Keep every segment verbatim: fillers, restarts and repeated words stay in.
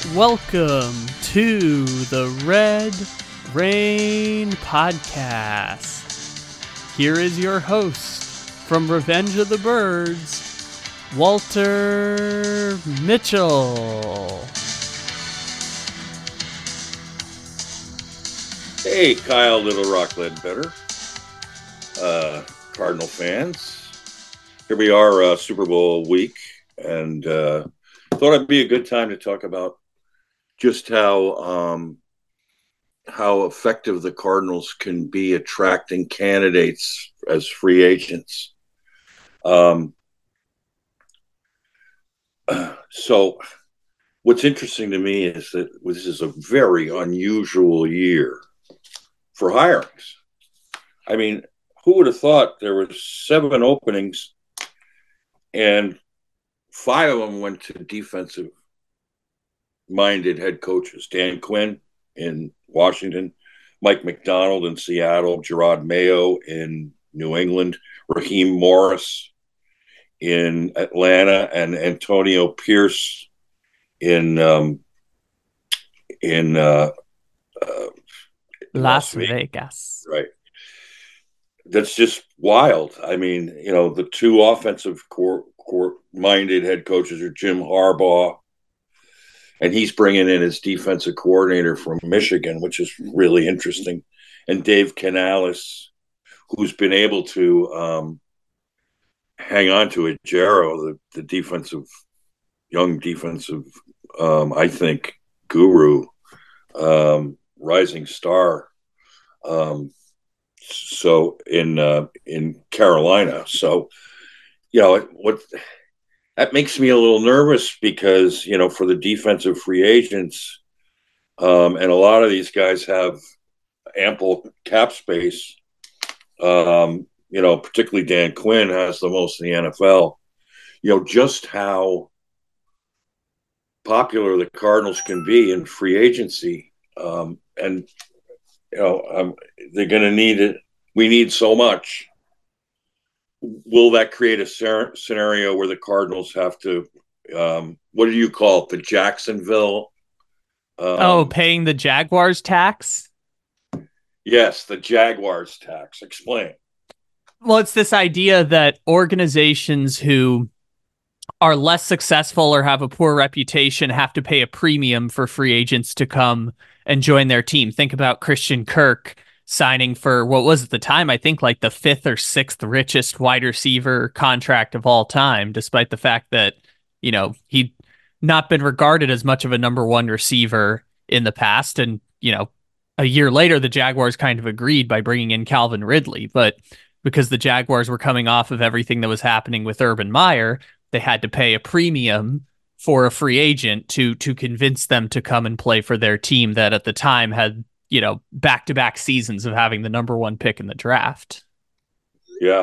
Welcome to the Red Rain Podcast. Here is your host from Revenge of the Birds, Walter Mitchell. Hey, Kyle Little Rock Ledbetter, uh, Cardinal fans. Here we are, uh, Super Bowl week, and uh, thought it'd be a good time to talk about just how um, how effective the Cardinals can be attracting candidates as free agents. Um, so, what's interesting to me is that this is a very unusual year for hirings. I mean, who would have thought there were seven openings and five of them went to defensive minded head coaches? Dan Quinn in Washington, Mike McDonald in Seattle, Gerard Mayo in New England, Raheem Morris in Atlanta, and Antonio Pierce in um, in uh, uh, Las, Las Vegas. Vegas. Right. That's just wild. I mean, you know, the two offensive core, core minded head coaches are Jim Harbaugh, and he's bringing in his defensive coordinator from Michigan, which is really interesting, and Dave Canales, who's been able to um, hang on to it. Jarrow, the, the defensive, young defensive, um, I think, guru, um, rising star. Um, so in uh, in Carolina. So, you know, what that makes me a little nervous because, you know, for the defensive free agents, um, and a lot of these guys have ample cap space. Um, you know, particularly Dan Quinn has the most in the N F L. You know, just how popular the Cardinals can be in free agency. Um, and, you know, um, they're going to need it. We need so much. Will that create a ser- scenario where the Cardinals have to, um, what do you call it? The Jacksonville? Um, oh, paying the Jaguars tax? Yes, the Jaguars tax. Explain. Well, it's this idea that organizations who are less successful or have a poor reputation have to pay a premium for free agents to come and join their team. Think about Christian Kirk signing for what was at the time, I think, like the fifth or sixth richest wide receiver contract of all time, despite the fact that, you know, he'd not been regarded as much of a number one receiver in the past. And, you know, a year later, the Jaguars kind of agreed by bringing in Calvin Ridley. But because the Jaguars were coming off of everything that was happening with Urban Meyer, they had to pay a premium for a free agent to to convince them to come and play for their team that at the time had, you know, back-to-back seasons of having the number one pick in the draft. Yeah.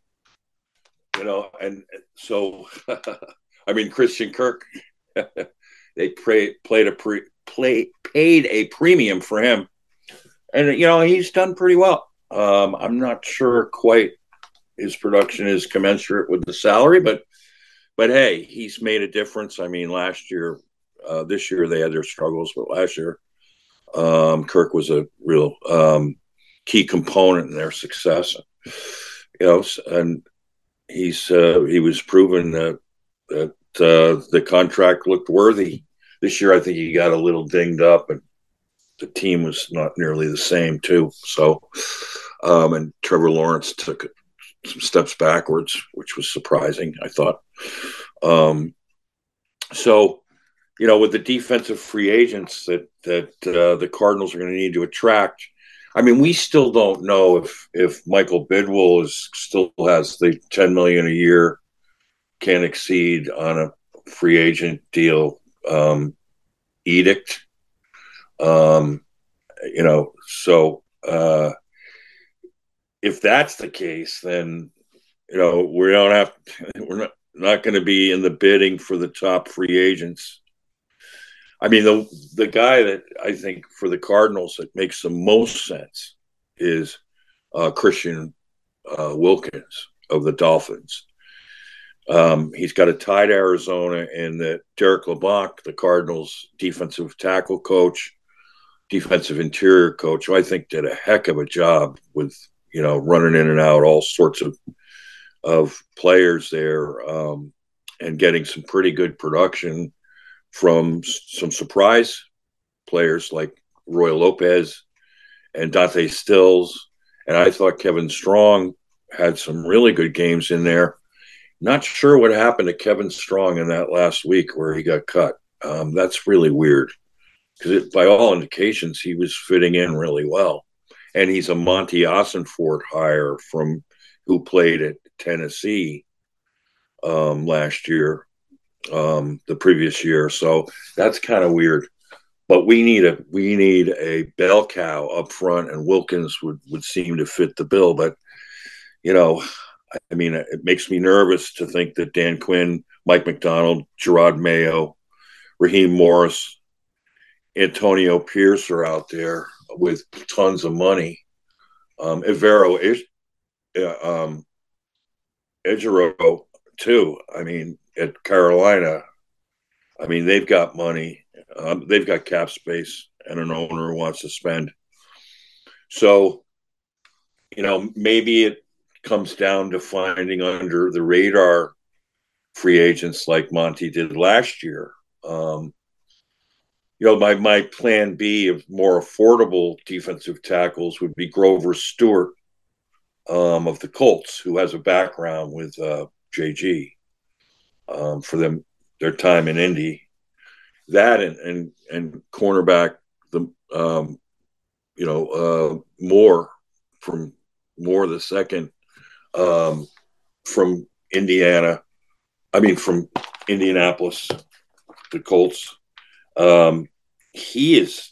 You know, and so, I mean, Christian Kirk, they pray, played a pre, play, paid a premium for him. And, you know, he's done pretty well. Um, I'm not sure quite his production is commensurate with the salary, but But hey, he's made a difference. I mean, last year, uh, this year they had their struggles, but last year, um, Kirk was a real um, key component in their success. You know, and he's uh, he was proven that that uh, the contract looked worthy. This year, I think he got a little dinged up, and the team was not nearly the same too. So, um, and Trevor Lawrence took some steps backwards, which was surprising, I thought. Um, so, you know, with the defensive free agents that that uh, the Cardinals are going to need to attract, I mean, we still don't know if if Michael Bidwill is still has the ten million dollars a year can exceed on a free agent deal um, edict. Um, you know, so uh, if that's the case, then, you know, we don't have, we're not, not going to be in the bidding for the top free agents. I mean, the the guy that I think for the Cardinals that makes the most sense is uh, Christian uh, Wilkins of the Dolphins. Um, he's got a tied Arizona, and that Derek LeBlanc, the Cardinals defensive tackle coach, defensive interior coach, who I think did a heck of a job with, you know, running in and out all sorts of of players there, um, and getting some pretty good production from some surprise players like Roy Lopez and Dante Stills. And I thought Kevin Strong had some really good games in there. Not sure what happened to Kevin Strong in that last week where he got cut. Um, that's really weird because by all indications, he was fitting in really well. And he's a Monty Ossenfort hire from who played at Tennessee um, last year, um, the previous year. So that's kind of weird. But we need a we need a bell cow up front, and Wilkins would, would seem to fit the bill. But you know, I mean, it makes me nervous to think that Dan Quinn, Mike McDonald, Gerard Mayo, Raheem Morris, Antonio Pierce are out there with tons of money. Um, Evero is uh, um, Ejiro too. I mean, at Carolina, I mean they've got money, um, they've got cap space, and an owner who wants to spend. So, you know, maybe it comes down to finding under the radar free agents like Monty did last year. Um, you know, my my plan B of more affordable defensive tackles would be Grover Stewart um, of the Colts, who has a background with uh, J G um, for them their time in Indy. That and and, and cornerback the um, you know uh, Moore from Moore the second um, from Indiana. I mean from Indianapolis, the Colts. Um, he is,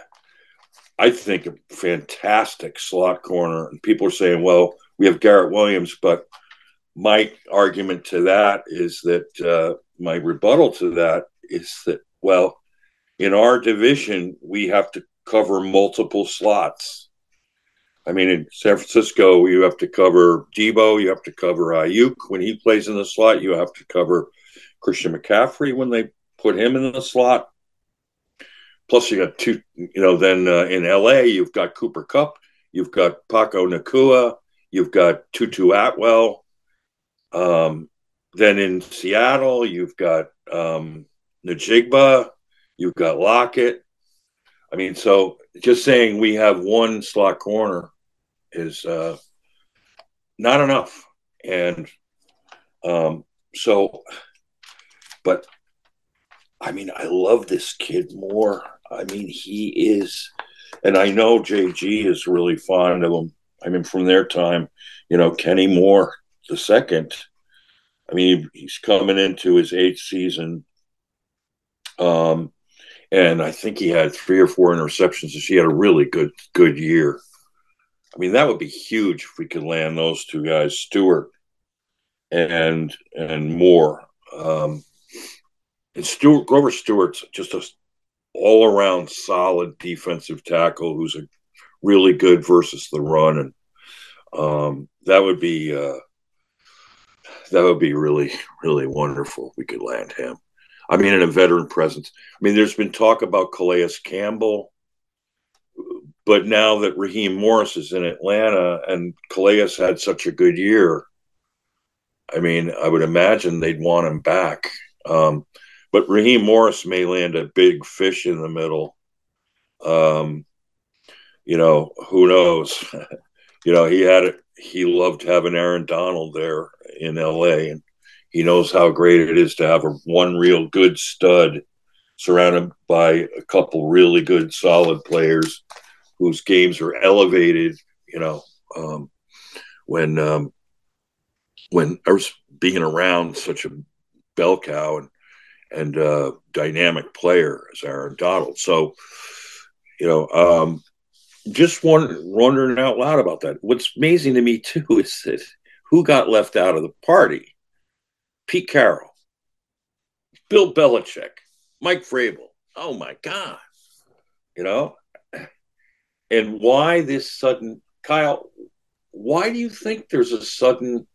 I think, a fantastic slot corner. And people are saying, well, we have Garrett Williams, but my argument to that is that uh, my rebuttal to that is that, well, in our division, we have to cover multiple slots. I mean, in San Francisco, you have to cover Debo, you have to cover Ayuk when he plays in the slot, you have to cover Christian McCaffrey when they put him in the slot. Plus, you got two, you know, then uh, in L A, you've got Cooper Kupp, you've got Paco Nakua, you've got Tutu Atwell. Um, then in Seattle, you've got um, Najigba, you've got Lockett. I mean, so just saying we have one slot corner is uh, not enough. And um, so, but I mean, I love this kid more. I mean, he is, and I know J G is really fond of him. I mean, from their time, you know, Kenny Moore the second. I mean, he's coming into his eighth season, um, and I think he had three or four interceptions. So he had a really good good year. I mean, that would be huge if we could land those two guys, Stewart and and Moore. Um, and Stewart Grover Stewart's just a all around solid defensive tackle who's a really good versus the run, and um, that would be uh, that would be really really wonderful if we could land him. I mean, in a veteran presence. I mean, there's been talk about Calais Campbell, but now that Raheem Morris is in Atlanta and Calais had such a good year, I mean, I would imagine they'd want him back. Um, but Raheem Morris may land a big fish in the middle. Um, you know, who knows? you know, he had it. He loved having Aaron Donald there in L A, and he knows how great it is to have a one real good stud surrounded by a couple really good, solid players whose games are elevated. You know, um, when um, when I was being around such a bell cow and and uh, dynamic player as Aaron Donald. So, you know, um, just wonder, wondering out loud about that. What's amazing to me too is that who got left out of the party? Pete Carroll, Bill Belichick, Mike Vrabel. Oh my God, you know. And why this sudden, Kyle? Why do you think there's a sudden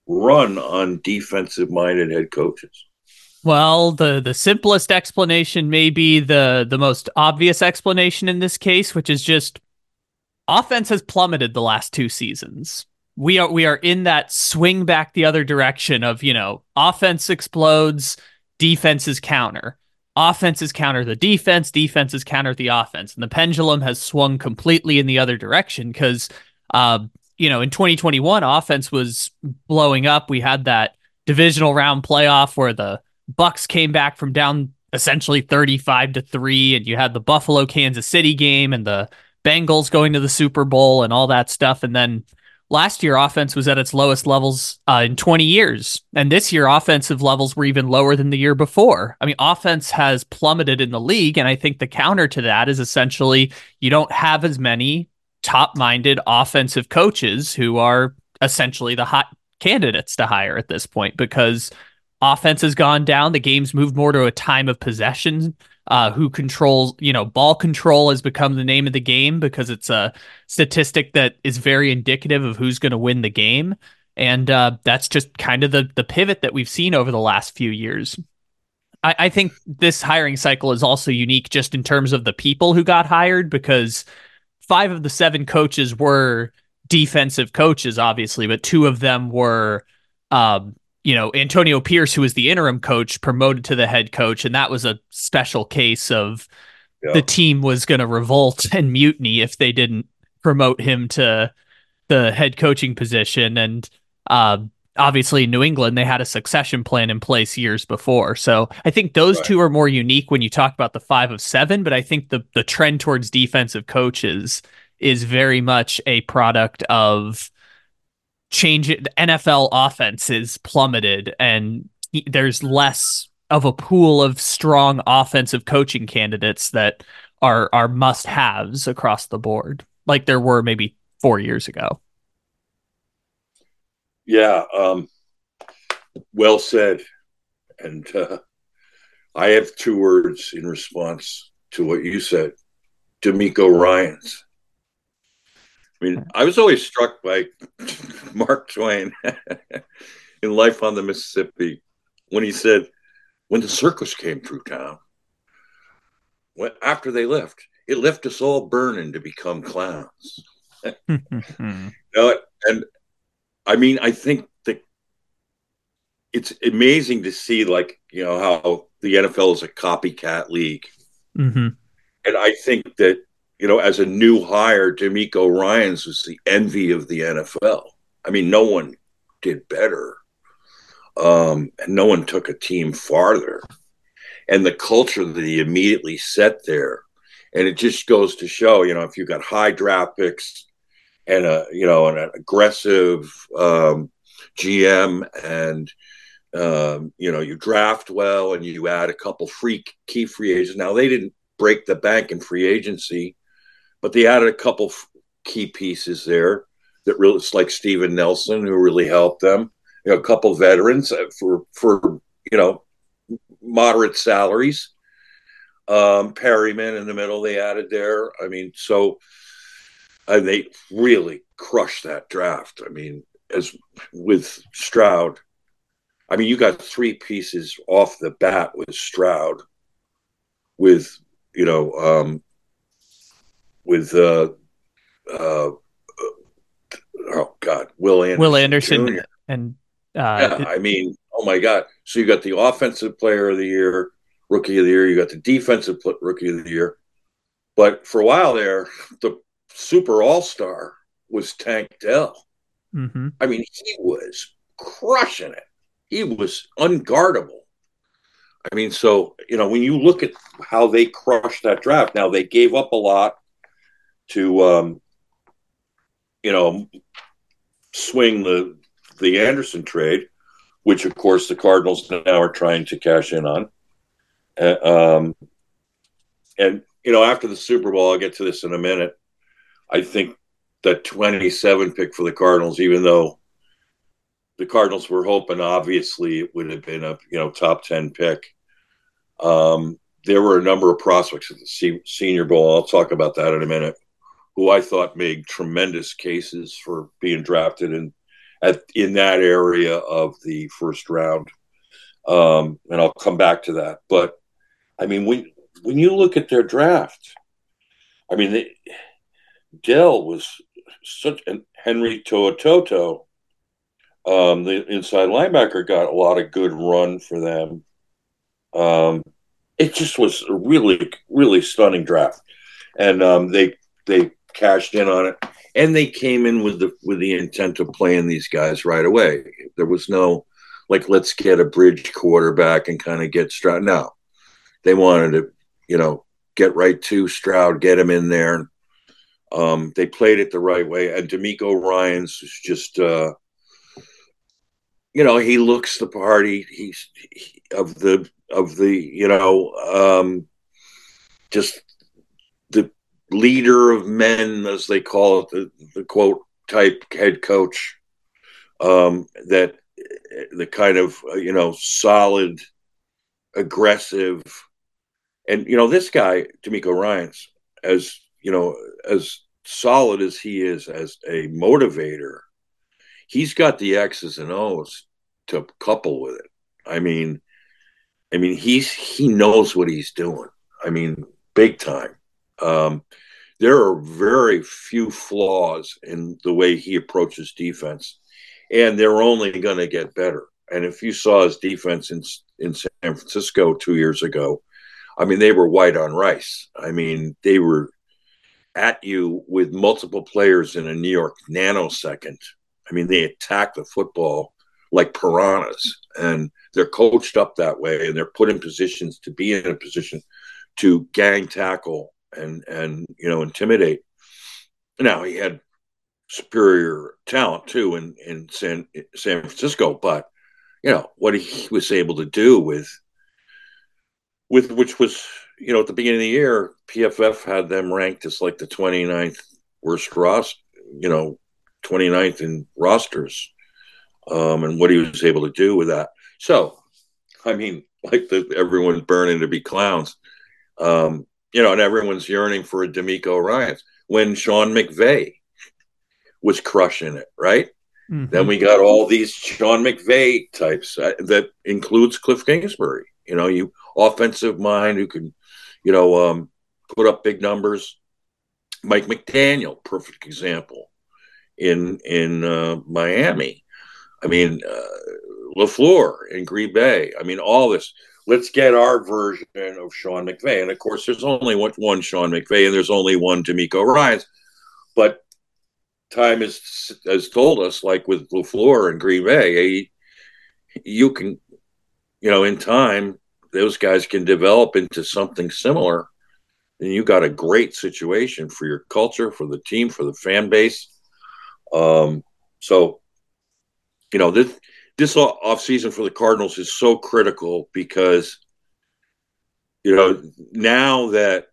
run on defensive-minded head coaches? Well, the the simplest explanation may be the the most obvious explanation in this case, which is just offense has plummeted the last two seasons. We are we are in that swing back the other direction of, you know, offense explodes, defenses counter. Offenses counter the defense, defenses counter the offense. And the pendulum has swung completely in the other direction because uh, you know, in twenty twenty-one, offense was blowing up. We had that divisional round playoff where the Bucks came back from down essentially thirty-five to three, and you had the Buffalo Kansas City game and the Bengals going to the Super Bowl and all that stuff. And then last year, offense was at its lowest levels uh, in twenty years. And this year, offensive levels were even lower than the year before. I mean, offense has plummeted in the league. And I think the counter to that is essentially you don't have as many top-minded offensive coaches who are essentially the hot candidates to hire at this point because offense has gone down. The game's moved more to a time of possession. Uh, who controls, you know, ball control has become the name of the game because it's a statistic that is very indicative of who's going to win the game. And uh, that's just kind of the, the pivot that we've seen over the last few years. I, I think this hiring cycle is also unique just in terms of the people who got hired because five of the seven coaches were defensive coaches, obviously, but two of them were um, you know, Antonio Pierce, who was the interim coach, promoted to the head coach. And that was a special case of yeah. the team was going to revolt and mutiny if they didn't promote him to the head coaching position. And uh, obviously in New England, they had a succession plan in place years before. So I think those right. two are more unique when you talk about the five of seven, but I think the, the trend towards defensive coaches is very much a product of change. The N F L offense is plummeted and there's less of a pool of strong offensive coaching candidates that are are must-haves across the board like there were maybe four years ago. Yeah, um, well said. And uh, I have two words in response to what you said. DeMeco Ryans. I mean, I was always struck by Mark Twain in Life on the Mississippi when he said, when the circus came through town, when, after they left, it left us all burning to become clowns. you know, and I mean, I think that it's amazing to see, like, you know, how the N F L is a copycat league. Mm-hmm. And I think that, you know, as a new hire, DeMeco Ryans was the envy of the N F L. I mean, no one did better. Um, and no one took a team farther. And the culture that he immediately set there. And it just goes to show, you know, if you've got high draft picks and, a, you know, an aggressive um, G M and, um, you know, you draft well and you add a couple free key free agents. Now, they didn't break the bank in free agency, but they added a couple key pieces there that really, it's like Steven Nelson, who really helped them. You know, a couple veterans for, for you know, moderate salaries. Um, Perryman in the middle they added there. I mean, so uh, they really crushed that draft. I mean, as with Stroud, I mean, you got three pieces off the bat with Stroud, with, you know, um, with uh, uh, oh God, Will Anderson, Will Anderson, Junior and uh, yeah, I mean, oh my God! So you got the offensive player of the year, rookie of the year. You got the defensive rookie of the year. But for a while there, the super all-star was Tank Dell. Mm-hmm. I mean, he was crushing it. He was unguardable. I mean, so, you know, when you look at how they crushed that draft, now they gave up a lot to, um, you know, swing the the Anderson trade, which, of course, the Cardinals now are trying to cash in on. Uh, um, and, you know, after the Super Bowl, I'll get to this in a minute, I think that twenty-seven pick for the Cardinals, even though the Cardinals were hoping, obviously, it would have been a, you know, top ten pick. Um, there were a number of prospects at the Senior Bowl. I'll talk about that in a minute, who I thought made tremendous cases for being drafted in, at in that area of the first round. Um, and I'll come back to that. But I mean, when when you look at their draft, I mean, they, Dell was such an Henry To'oto'o, um, the inside linebacker, got a lot of good run for them. Um, it just was a really, really stunning draft, and um, they they cashed in on it, and they came in with the with the intent of playing these guys right away. There was no like, let's get a bridge quarterback and kind of get Stroud. No, they wanted to, you know, get right to Stroud, get him in there. Um, they played it the right way, and DeMeco Ryans is just. Uh, you know, he looks the part. He, he's he, of the of the you know um, just the leader of men, as they call it, the, the quote type head coach. Um, that the kind of uh, you know solid, aggressive, and you know this guy DeMeco Ryans, as you know, as solid as he is as a motivator, he's got the X's and O's to couple with it. I mean, I mean, he's he knows what he's doing. I mean, big time. Um, there are very few flaws in the way he approaches defense, and they're only going to get better. And if you saw his defense in in San Francisco two years ago, I mean, they were white on rice. I mean, they were at you with multiple players in a New York nanosecond. I mean, they attack the football like piranhas, and they're coached up that way, and they're put in positions to be in a position to gang tackle and and you know intimidate. Now he had superior talent too in in San San Francisco, but you know what he was able to do with with which was you know at the beginning of the year, P F F had them ranked as like the twenty-ninth worst roster, you know, twenty-ninth in rosters. Um, and what he was able to do with that. So, I mean, like the, everyone's burning to be clowns, um, you know, and everyone's yearning for a DeMeco Ryans when Sean McVay was crushing it, right? Mm-hmm. Then we got all these Sean McVay types uh, that includes Cliff Kingsbury, you know, you offensive mind who can, you know, um, put up big numbers. Mike McDaniel, perfect example in in uh, Miami. I mean, uh, LaFleur in Green Bay. I mean, all this. Let's get our version of Sean McVay. And, of course, there's only one, one Sean McVay, and there's only one DeMeco Ryans. But time has, has told us, like with LaFleur in Green Bay, you can, you know, in time, those guys can develop into something similar. And you got a great situation for your culture, for the team, for the fan base. Um, so, you know, this this offseason for the Cardinals is so critical because, you know, now that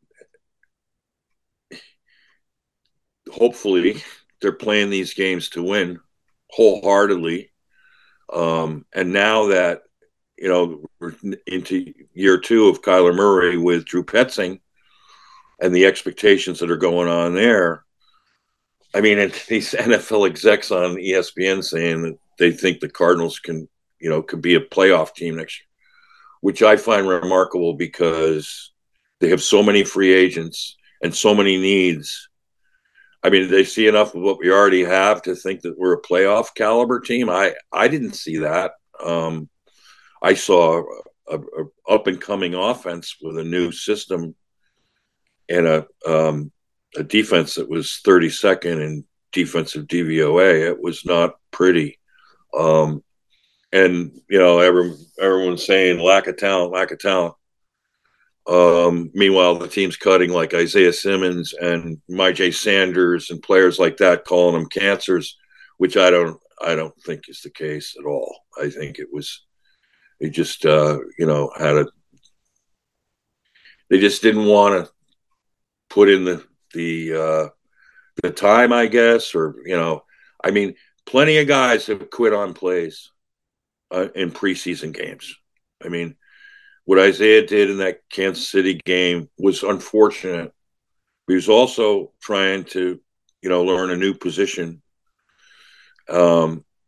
hopefully they're playing these games to win wholeheartedly. Um, and now that, you know, we're into year two of Kyler Murray with Drew Petzing and the expectations that are going on there. I mean, and these N F L execs on E S P N saying that they think the Cardinals can, you know, could be a playoff team next year, which I find remarkable because they have so many free agents and so many needs. I mean, they see enough of what we already have to think that we're a playoff caliber team. I, I didn't see that. Um, I saw a, a, a up and coming offense with a new system and a um, a defense that was thirty-second in defensive D V O A. It was not pretty. Um, and, you know, every, everyone's saying lack of talent, lack of talent. Um, meanwhile, the team's cutting like Isaiah Simmons and Myjai Sanders and players like that, calling them cancers, which I don't, I don't think is the case at all. I think it was, they just, uh, you know, had a, they just didn't want to put in the, the, uh, the time, I guess, or, you know, I mean, plenty of guys have quit on plays uh, in preseason games. I mean, what Isaiah did in that Kansas City game was unfortunate. He was also trying to, you know, learn a new position. Um,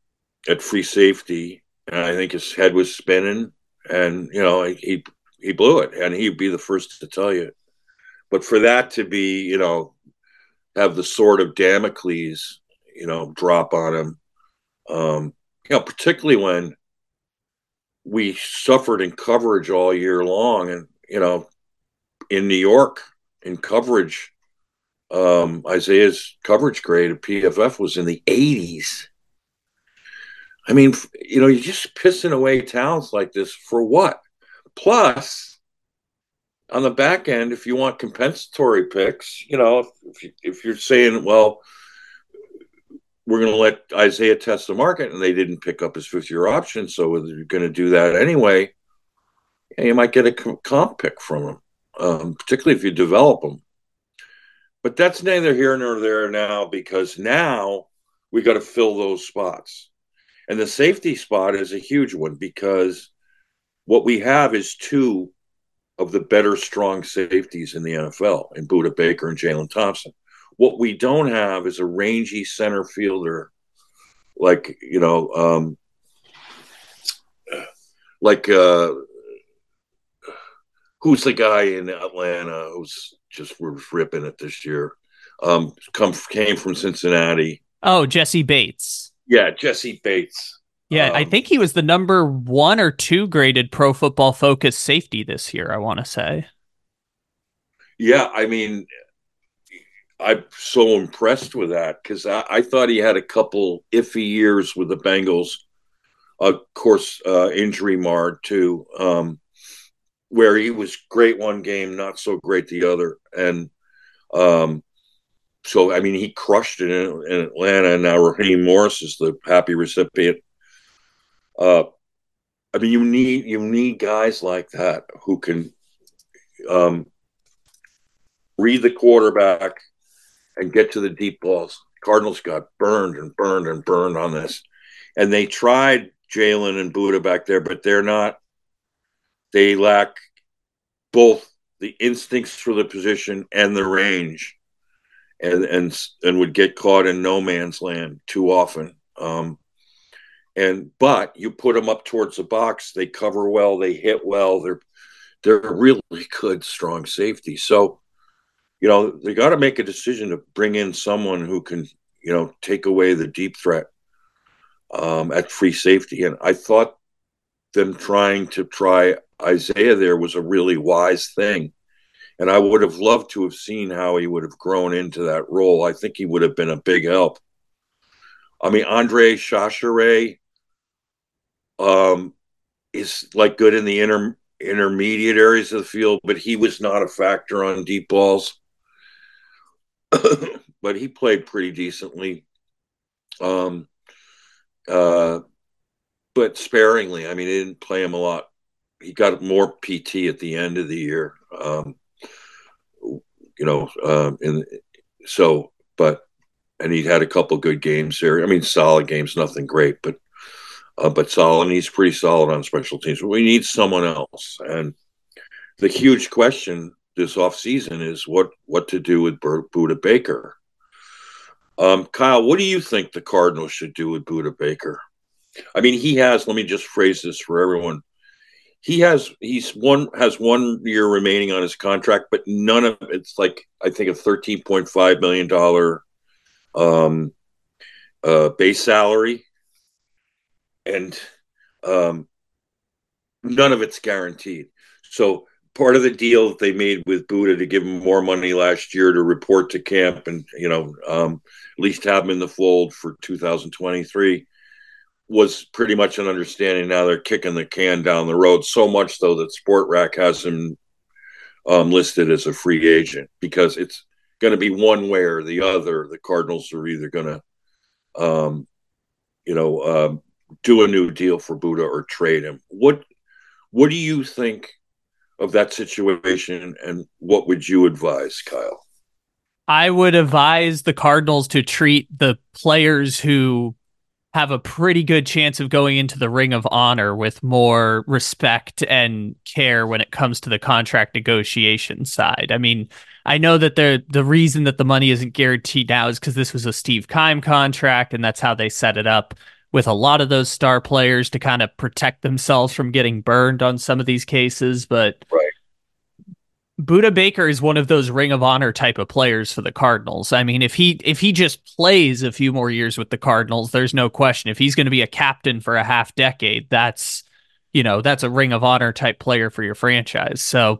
at free safety, and I think his head was spinning, and you know he he blew it, and he'd be the first to tell you. But for that to be, you know, have the sword of Damocles, you know, drop on him, um, you know, particularly when we suffered in coverage all year long, and you know, in New York in coverage, um, Isaiah's coverage grade at P F F was in the eighties. I mean, you know, you're just pissing away talents like this for what? Plus, on the back end, if you want compensatory picks, you know, if, you, if you're saying, well, we're going to let Isaiah test the market, and they didn't pick up his fifth year option, so you're going to do that anyway, you might get a comp pick from him, um, particularly if you develop him. But that's neither here nor there now, because now we got to fill those spots. And the safety spot is a huge one, because what we have is two of the better strong safeties in the N F L, in Budda Baker and Jalen Thompson. What we don't have is a rangy center fielder like, you know, um, like uh, who's the guy in Atlanta who's just was ripping it this year? Um, come came from Cincinnati. Oh, Jesse Bates. Yeah, Jesse Bates. Yeah, um, I think he was the number one or two graded Pro Football Focus safety this year, I want to say. Yeah, I mean, I'm so impressed with that, because I, I thought he had a couple iffy years with the Bengals. Of course, uh, injury marred too, um, where he was great one game, not so great the other. And um, so, I mean, he crushed it in, in Atlanta, and now Raheem Morris is the happy recipient. Uh, I mean, you need you need guys like that who can um, read the quarterback and get to the deep balls. Cardinals got burned and burned and burned on this, and they tried Jalen and Budda back there, but they're not. They lack both the instincts for the position and the range, and and and would get caught in no man's land too often. Um, And but you put them up towards the box, they cover well, they hit well. They're they're really good, strong safety. So, you know, they got to make a decision to bring in someone who can, you know, take away the deep threat um, at free safety. And I thought them trying to try Isaiah there was a really wise thing. And I would have loved to have seen how he would have grown into that role. I think he would have been a big help. I mean, Andre Chachere um, is like good in the inter, intermediate areas of the field, but he was not a factor on deep balls. But he played pretty decently, um, uh, but sparingly. I mean, he didn't play him a lot. He got more P T at the end of the year, um, you know. Um, and so, but and he had a couple good games there. I mean, solid games, nothing great, but. Uh, but solid, and he's pretty solid on special teams. But we need someone else. And the huge question this offseason is what, what to do with Budda Baker. Um, Kyle, what do you think the Cardinals should do with Budda Baker? I mean, he has, let me just phrase this for everyone. He has, he's one, has one year remaining on his contract, but none of it's like, I think a thirteen point five million dollars um, uh, base salary. And um, none of it's guaranteed. So part of the deal that they made with Budda to give him more money last year to report to camp and, you know, um, at least have him in the fold for two thousand twenty-three was pretty much an understanding. Now they're kicking the can down the road, so much though that Sportrac has him um, listed as a free agent, because it's going to be one way or the other. The Cardinals are either going to, um, you know, um, do a new deal for Budda or trade him. What what do you think of that situation, and what would you advise, Kyle? I would advise the Cardinals to treat the players who have a pretty good chance of going into the Ring of Honor with more respect and care when it comes to the contract negotiation side. I mean, I know that the the reason that the money isn't guaranteed now is because this was a Steve Keim contract, and that's how they set it up with a lot of those star players to kind of protect themselves from getting burned on some of these cases. But Right. Buda Baker is one of those Ring of Honor type of players for the Cardinals. I mean, if he if he just plays a few more years with the Cardinals, there's no question. If he's going to be a captain for a half decade, that's, you know, that's a Ring of Honor type player for your franchise. So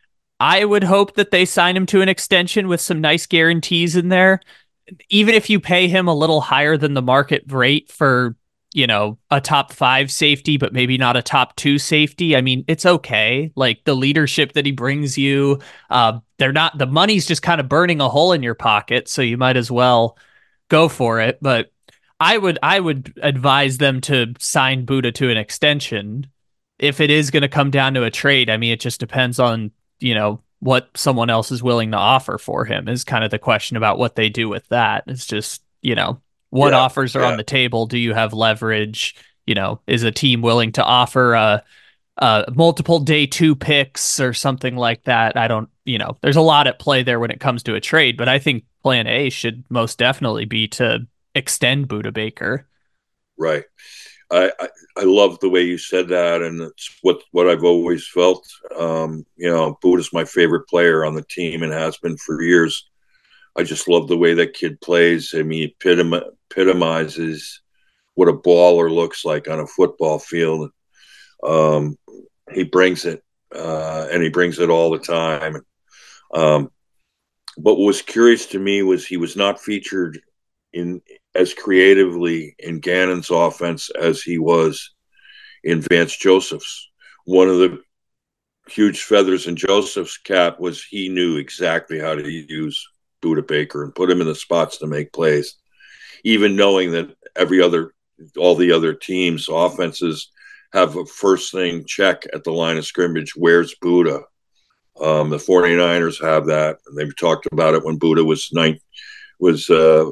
I would hope that they sign him to an extension with some nice guarantees in there. Even if you pay him a little higher than the market rate for, you know, a top five safety, but maybe not a top two safety. I mean, it's okay. Like the leadership that he brings you, uh, they're not, the money's just kind of burning a hole in your pocket. So you might as well go for it. But I would, I would advise them to sign Buda to an extension. If it is going to come down to a trade, I mean, it just depends on, you know, what someone else is willing to offer for him is kind of the question about what they do with that. It's just, you know, what Yeah, offers are yeah. on the table? Do you have leverage? You know, is a team willing to offer uh, uh, multiple day two picks or something like that? I don't, you know, there's a lot at play there when it comes to a trade, but I think plan A should most definitely be to extend Buda Baker. Right. I, I, I love the way you said that, and it's what, what I've always felt. Um, you know, Buda's my favorite player on the team and has been for years. I just love the way that kid plays. I mean, he epitom- epitomizes what a baller looks like on a football field. Um, he brings it, uh, and he brings it all the time. Um, but what was curious to me was he was not featured in as creatively in Gannon's offense as he was in Vance Joseph's. One of the huge feathers in Joseph's cap was he knew exactly how to use Buda Baker and put him in the spots to make plays, even knowing that every other, all the other teams' offenses have a first thing check at the line of scrimmage. Where's Buda? Um, the 49ers have that, and they've talked about it when Buda was ninth, was uh,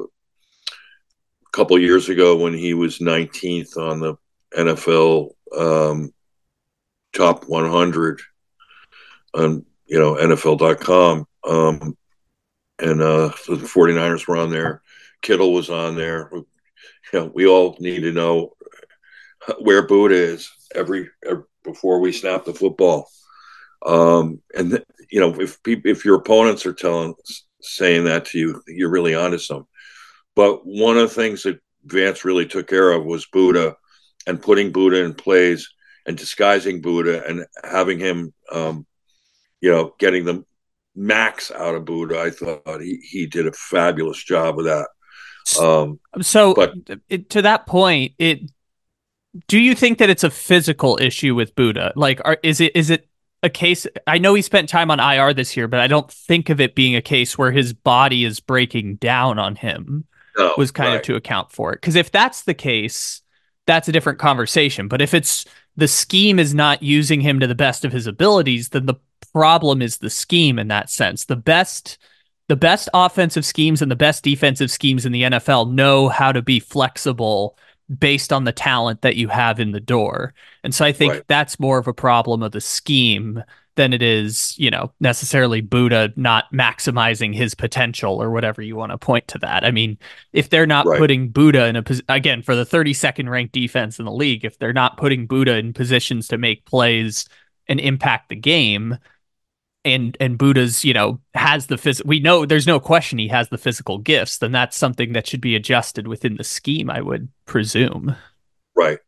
a couple of years ago when he was nineteenth on the N F L um, top one hundred on, you know, N F L dot com. Um, and uh, the 49ers were on there. Kittle was on there. You know, we all need to know where Buda is every, every before we snap the football. Um, and th- you know, if people, if your opponents are telling, saying that to you, you're really onto something. But one of the things that Vance really took care of was Buda, and putting Buda in plays and disguising Buda and having him, um, you know, getting the max out of Buda. I thought he, he did a fabulous job of that. Um, So but it, to that point, it do you think that it's a physical issue with Buda? Like, are, is it is it a case? I know he spent time on I R this year, but I don't think of it being a case where his body is breaking down on him. no, Was kind of right, to account for it. Because if that's the case, that's a different conversation. But if it's the scheme is not using him to the best of his abilities, then the problem is the scheme in that sense. The best the best offensive schemes and the best defensive schemes in the N F L know how to be flexible based on the talent that you have in the door. And so I think right, that's more of a problem of the scheme than it is, you know, necessarily Buda not maximizing his potential or whatever you want to point to that. I mean, if they're not right, putting Buda in a position, again, for the thirty-second ranked defense in the league, if they're not putting Buda in positions to make plays and impact the game, and and Buda's, you know, has the phys- we know there's no question he has the physical gifts, then that's something that should be adjusted within the scheme, I would presume. right.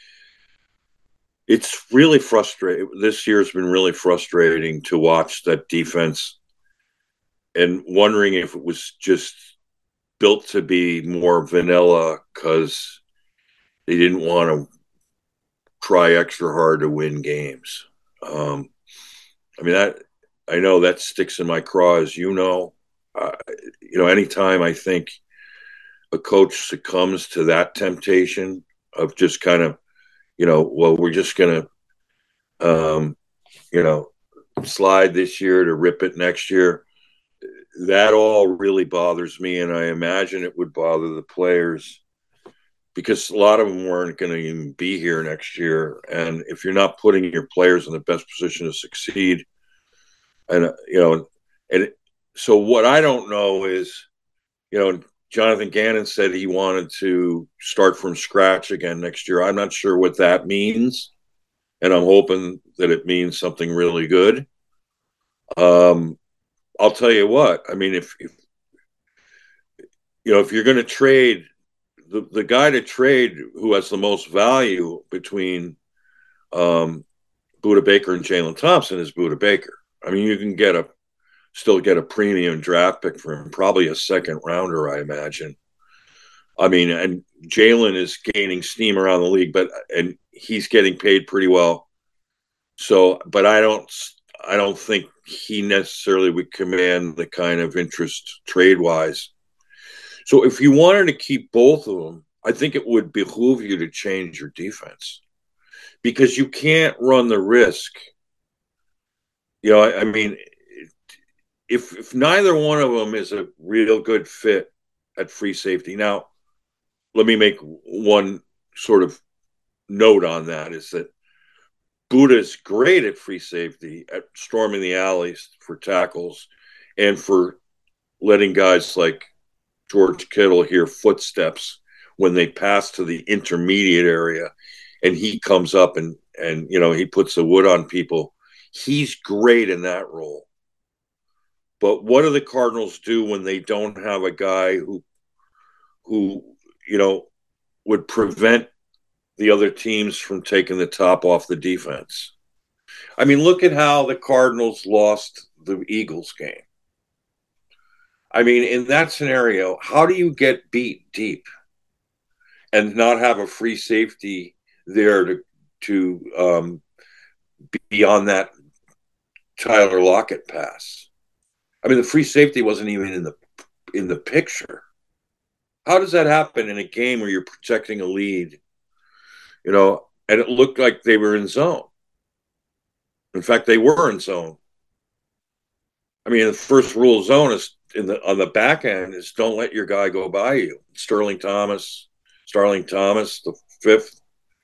It's really frustrating. This year's been really frustrating to watch that defense and wondering if it was just built to be more vanilla because they didn't want to try extra hard to win games. Um, I mean, that I know that sticks in my craw, as you know. Uh, you know, anytime I think a coach succumbs to that temptation of just kind of, you know, well, we're just going to, um, you know, slide this year to rip it next year. That all really bothers me, and I imagine it would bother the players because a lot of them weren't going to even be here next year. And if you're not putting your players in the best position to succeed, and you know, and so what I don't know is, you know, Jonathan Gannon said he wanted to start from scratch again next year. I'm not sure what that means, and I'm hoping that it means something really good. Um, I'll tell you what. I mean, if, if you know, if you're going to trade the the guy to trade who has the most value between um, Budda Baker and Jalen Thompson is Budda Baker. I mean, you can get a still get a premium draft pick for him, probably a second rounder, I imagine. I mean, and Jalen is gaining steam around the league, but and he's getting paid pretty well. So, but I don't, I don't think he necessarily would command the kind of interest trade wise. So, if you wanted to keep both of them, I think it would behoove you to change your defense because you can't run the risk. You know, I, I mean, if if neither one of them is a real good fit at free safety, now let me make one sort of note on that is that Budda's great at free safety, at storming the alleys for tackles and for letting guys like George Kittle hear footsteps when they pass to the intermediate area and he comes up and, and you know, he puts the wood on people. He's great in that role. But what do the Cardinals do when they don't have a guy who, who, you know, would prevent the other teams from taking the top off the defense? I mean, look at how the Cardinals lost the Eagles game. I mean, in that scenario, how do you get beat deep and not have a free safety there to to um, be on that Tyler Lockett pass? I mean, the free safety wasn't even in the in the picture. How does that happen in a game where you're protecting a lead? You know, and it looked like they were in zone. In fact, they were in zone. I mean, the first rule of zone is in the on the back end is don't let your guy go by you. Sterling Thomas, Starling Thomas, the fifth,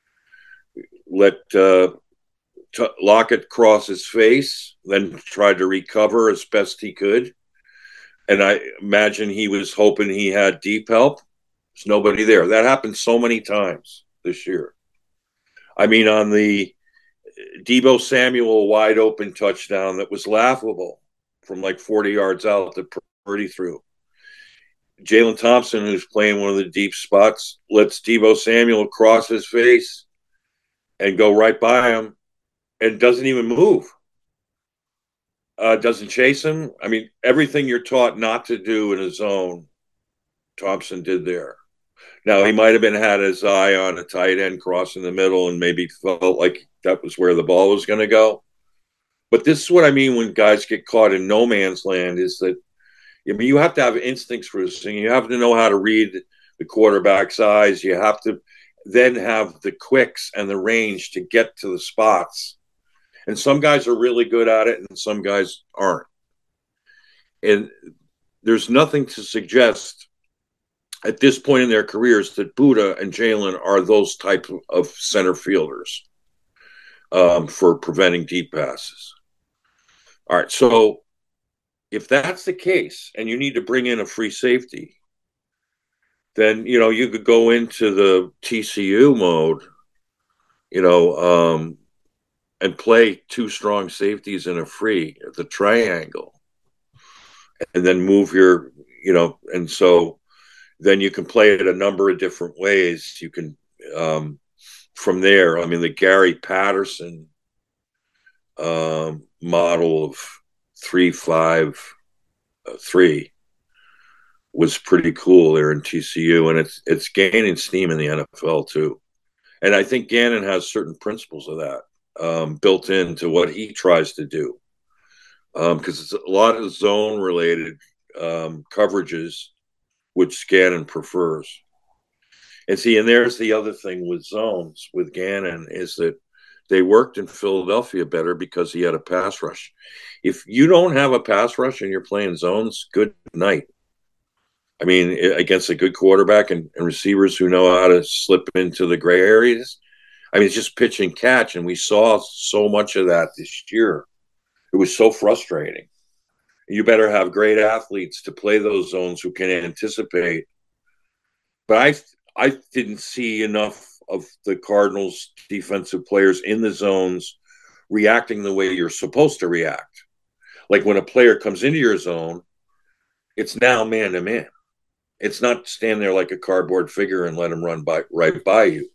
let uh, T- Lockett cross his face, then tried to recover as best he could. And I imagine he was hoping he had deep help. There's nobody there. That happened so many times this year. I mean, on the Deebo Samuel wide open touchdown that was laughable from like forty yards out that Purdy threw. Jalen Thompson, who's playing one of the deep spots, lets Deebo Samuel cross his face and go right by him and doesn't even move. Uh, doesn't chase him. I mean, everything you're taught not to do in a zone, Thompson did there. Now, he might have been had his eye on a tight end crossing the middle and maybe felt like that was where the ball was going to go. But this is what I mean when guys get caught in no man's land is that, I mean, you have to have instincts for this thing. You have to know how to read the quarterback's eyes. You have to then have the quicks and the range to get to the spots. And some guys are really good at it and some guys aren't. And there's nothing to suggest at this point in their careers that Budda and Jalen are those type of center fielders um, for preventing deep passes. All right, so if that's the case and you need to bring in a free safety, then, you know, you could go into the T C U mode, you know, um, and play two strong safeties in a free, the triangle, and then move your, you know, and so then you can play it a number of different ways. You can, um, from there, I mean, the Gary Patterson um, model of three, five, uh, three was pretty cool there in T C U, and it's it's gaining steam in the N F L too. And I think Gannon has certain principles of that um, built into what he tries to do, because um, it's a lot of zone related um, coverages, which Gannon prefers. And see, and there's the other thing with zones with Gannon is that they worked in Philadelphia better because he had a pass rush. If you don't have a pass rush and you're playing zones, good night. I mean, against a good quarterback and, and receivers who know how to slip into the gray areas. I mean, it's just pitch and catch, and we saw so much of that this year. It was so frustrating. You better have great athletes to play those zones who can anticipate but I I didn't see enough of the Cardinals defensive players in the zones reacting the way you're supposed to react. Like when a player comes into your zone, it's now man to man. It's not stand there like a cardboard figure and let him run by right by you.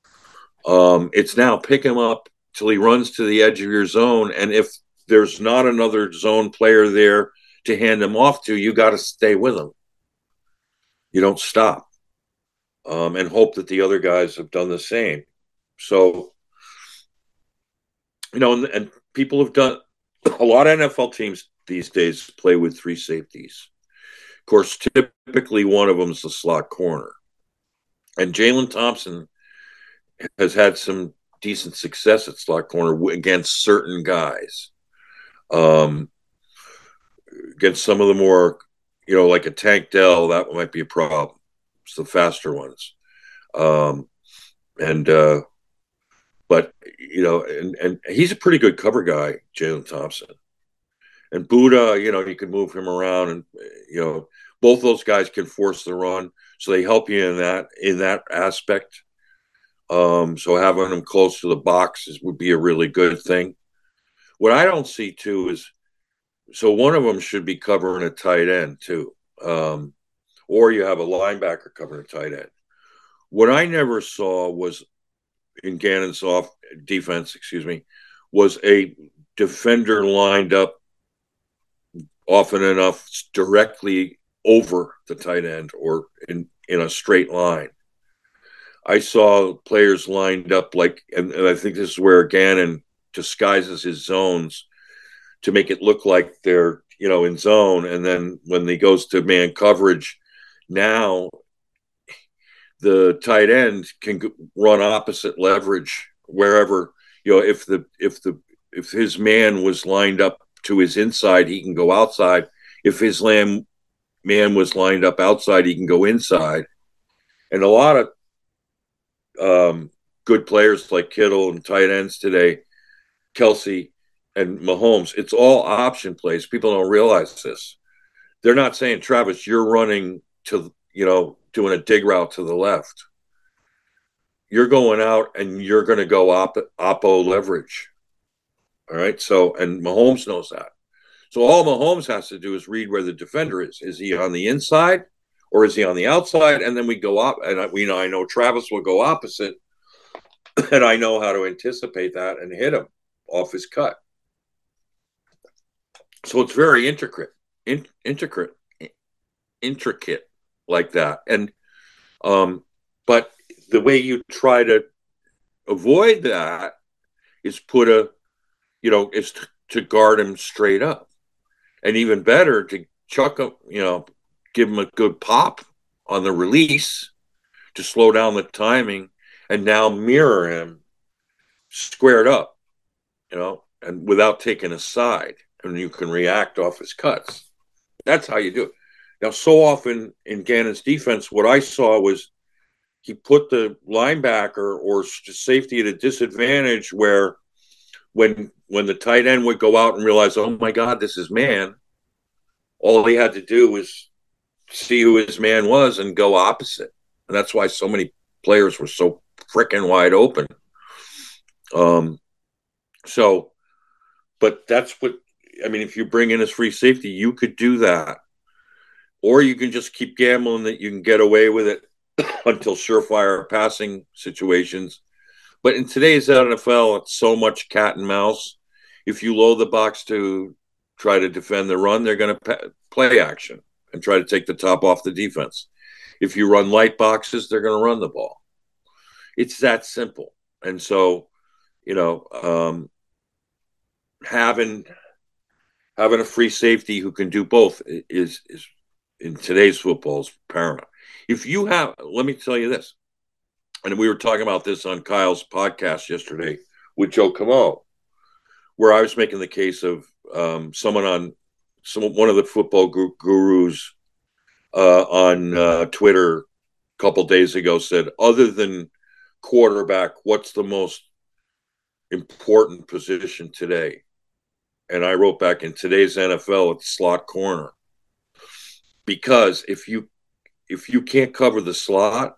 Um, it's now pick him up till he runs to the edge of your zone, and if there's not another zone player there to hand him off to, you got to stay with him. You don't stop, um, and hope that the other guys have done the same. So, you know, and, and people have done a lot of N F L teams these days play with three safeties. Of course, typically one of them is the slot corner. And Jalen Thompson has had some decent success at slot corner against certain guys. Um, against some of the more, you know, like a Tank Dell, that might be a problem. It's the faster ones. Um, and, uh, but, you know, and, and he's a pretty good cover guy, Jalen Thompson. And Buddha, you know, you can move him around, and you know, both those guys can force the run, so they help you in that in that aspect. Um, so having them close to the boxes would be a really good thing. What I don't see too is, so one of them should be covering a tight end too, um, or you have a linebacker covering a tight end. What I never saw was in Gannon's off defense, excuse me, was a defender lined up often enough directly over the tight end or in, in a straight line. I saw players lined up like, and, and I think this is where Gannon disguises his zones to make it look like they're, you know, in zone. And then when he goes to man coverage, now the tight end can run opposite leverage wherever, you know, if the, if the, if his man was lined up to his inside, he can go outside. If his lamb man was lined up outside, he can go inside. And a lot of um, good players like Kittle and tight ends today, Kelsey and Mahomes, it's all option plays. People don't realize this. They're not saying, Travis, you're running to, you know, doing a dig route to the left. You're going out and you're going to go op- oppo leverage. All right. So, and Mahomes knows that. So all Mahomes has to do is read where the defender is. Is he on the inside or is he on the outside? And then we go up, and we know I know Travis will go opposite, and I know how to anticipate that and hit him off his cut. So it's very intricate, in, intricate, intricate like that. And um, but the way you try to avoid that is put a, you know, is to, to guard him straight up. And even better, to chuck him, you know, give him a good pop on the release to slow down the timing, and now mirror him squared up, you know, and without taking a side, and you can react off his cuts. That's how you do it. Now, so often in Gannon's defense, what I saw was he put the linebacker or safety at a disadvantage where when when the tight end would go out and realize, oh my God, this is man, all he had to do was see who his man was and go opposite. And that's why so many players were so freaking wide open. Um, so, but that's what, I mean, if you bring in a free safety, you could do that. Or you can just keep gambling that you can get away with it until surefire passing situations. But in today's N F L, it's so much cat and mouse. If you load the box to try to defend the run, they're going to pa- play action and try to take the top off the defense. If you run light boxes, they're going to run the ball. It's that simple. And so, you know, um, having having a free safety who can do both is is in today's football is paramount. If you have, let me tell you this, and we were talking about this on Kyle's podcast yesterday with Joe Camo, where I was making the case of um, someone on some one of the football gurus uh, on uh, Twitter a couple days ago said, other than quarterback, what's the most important position today? And I wrote back, in today's N F L, it's slot corner. Because if you if you can't cover the slot,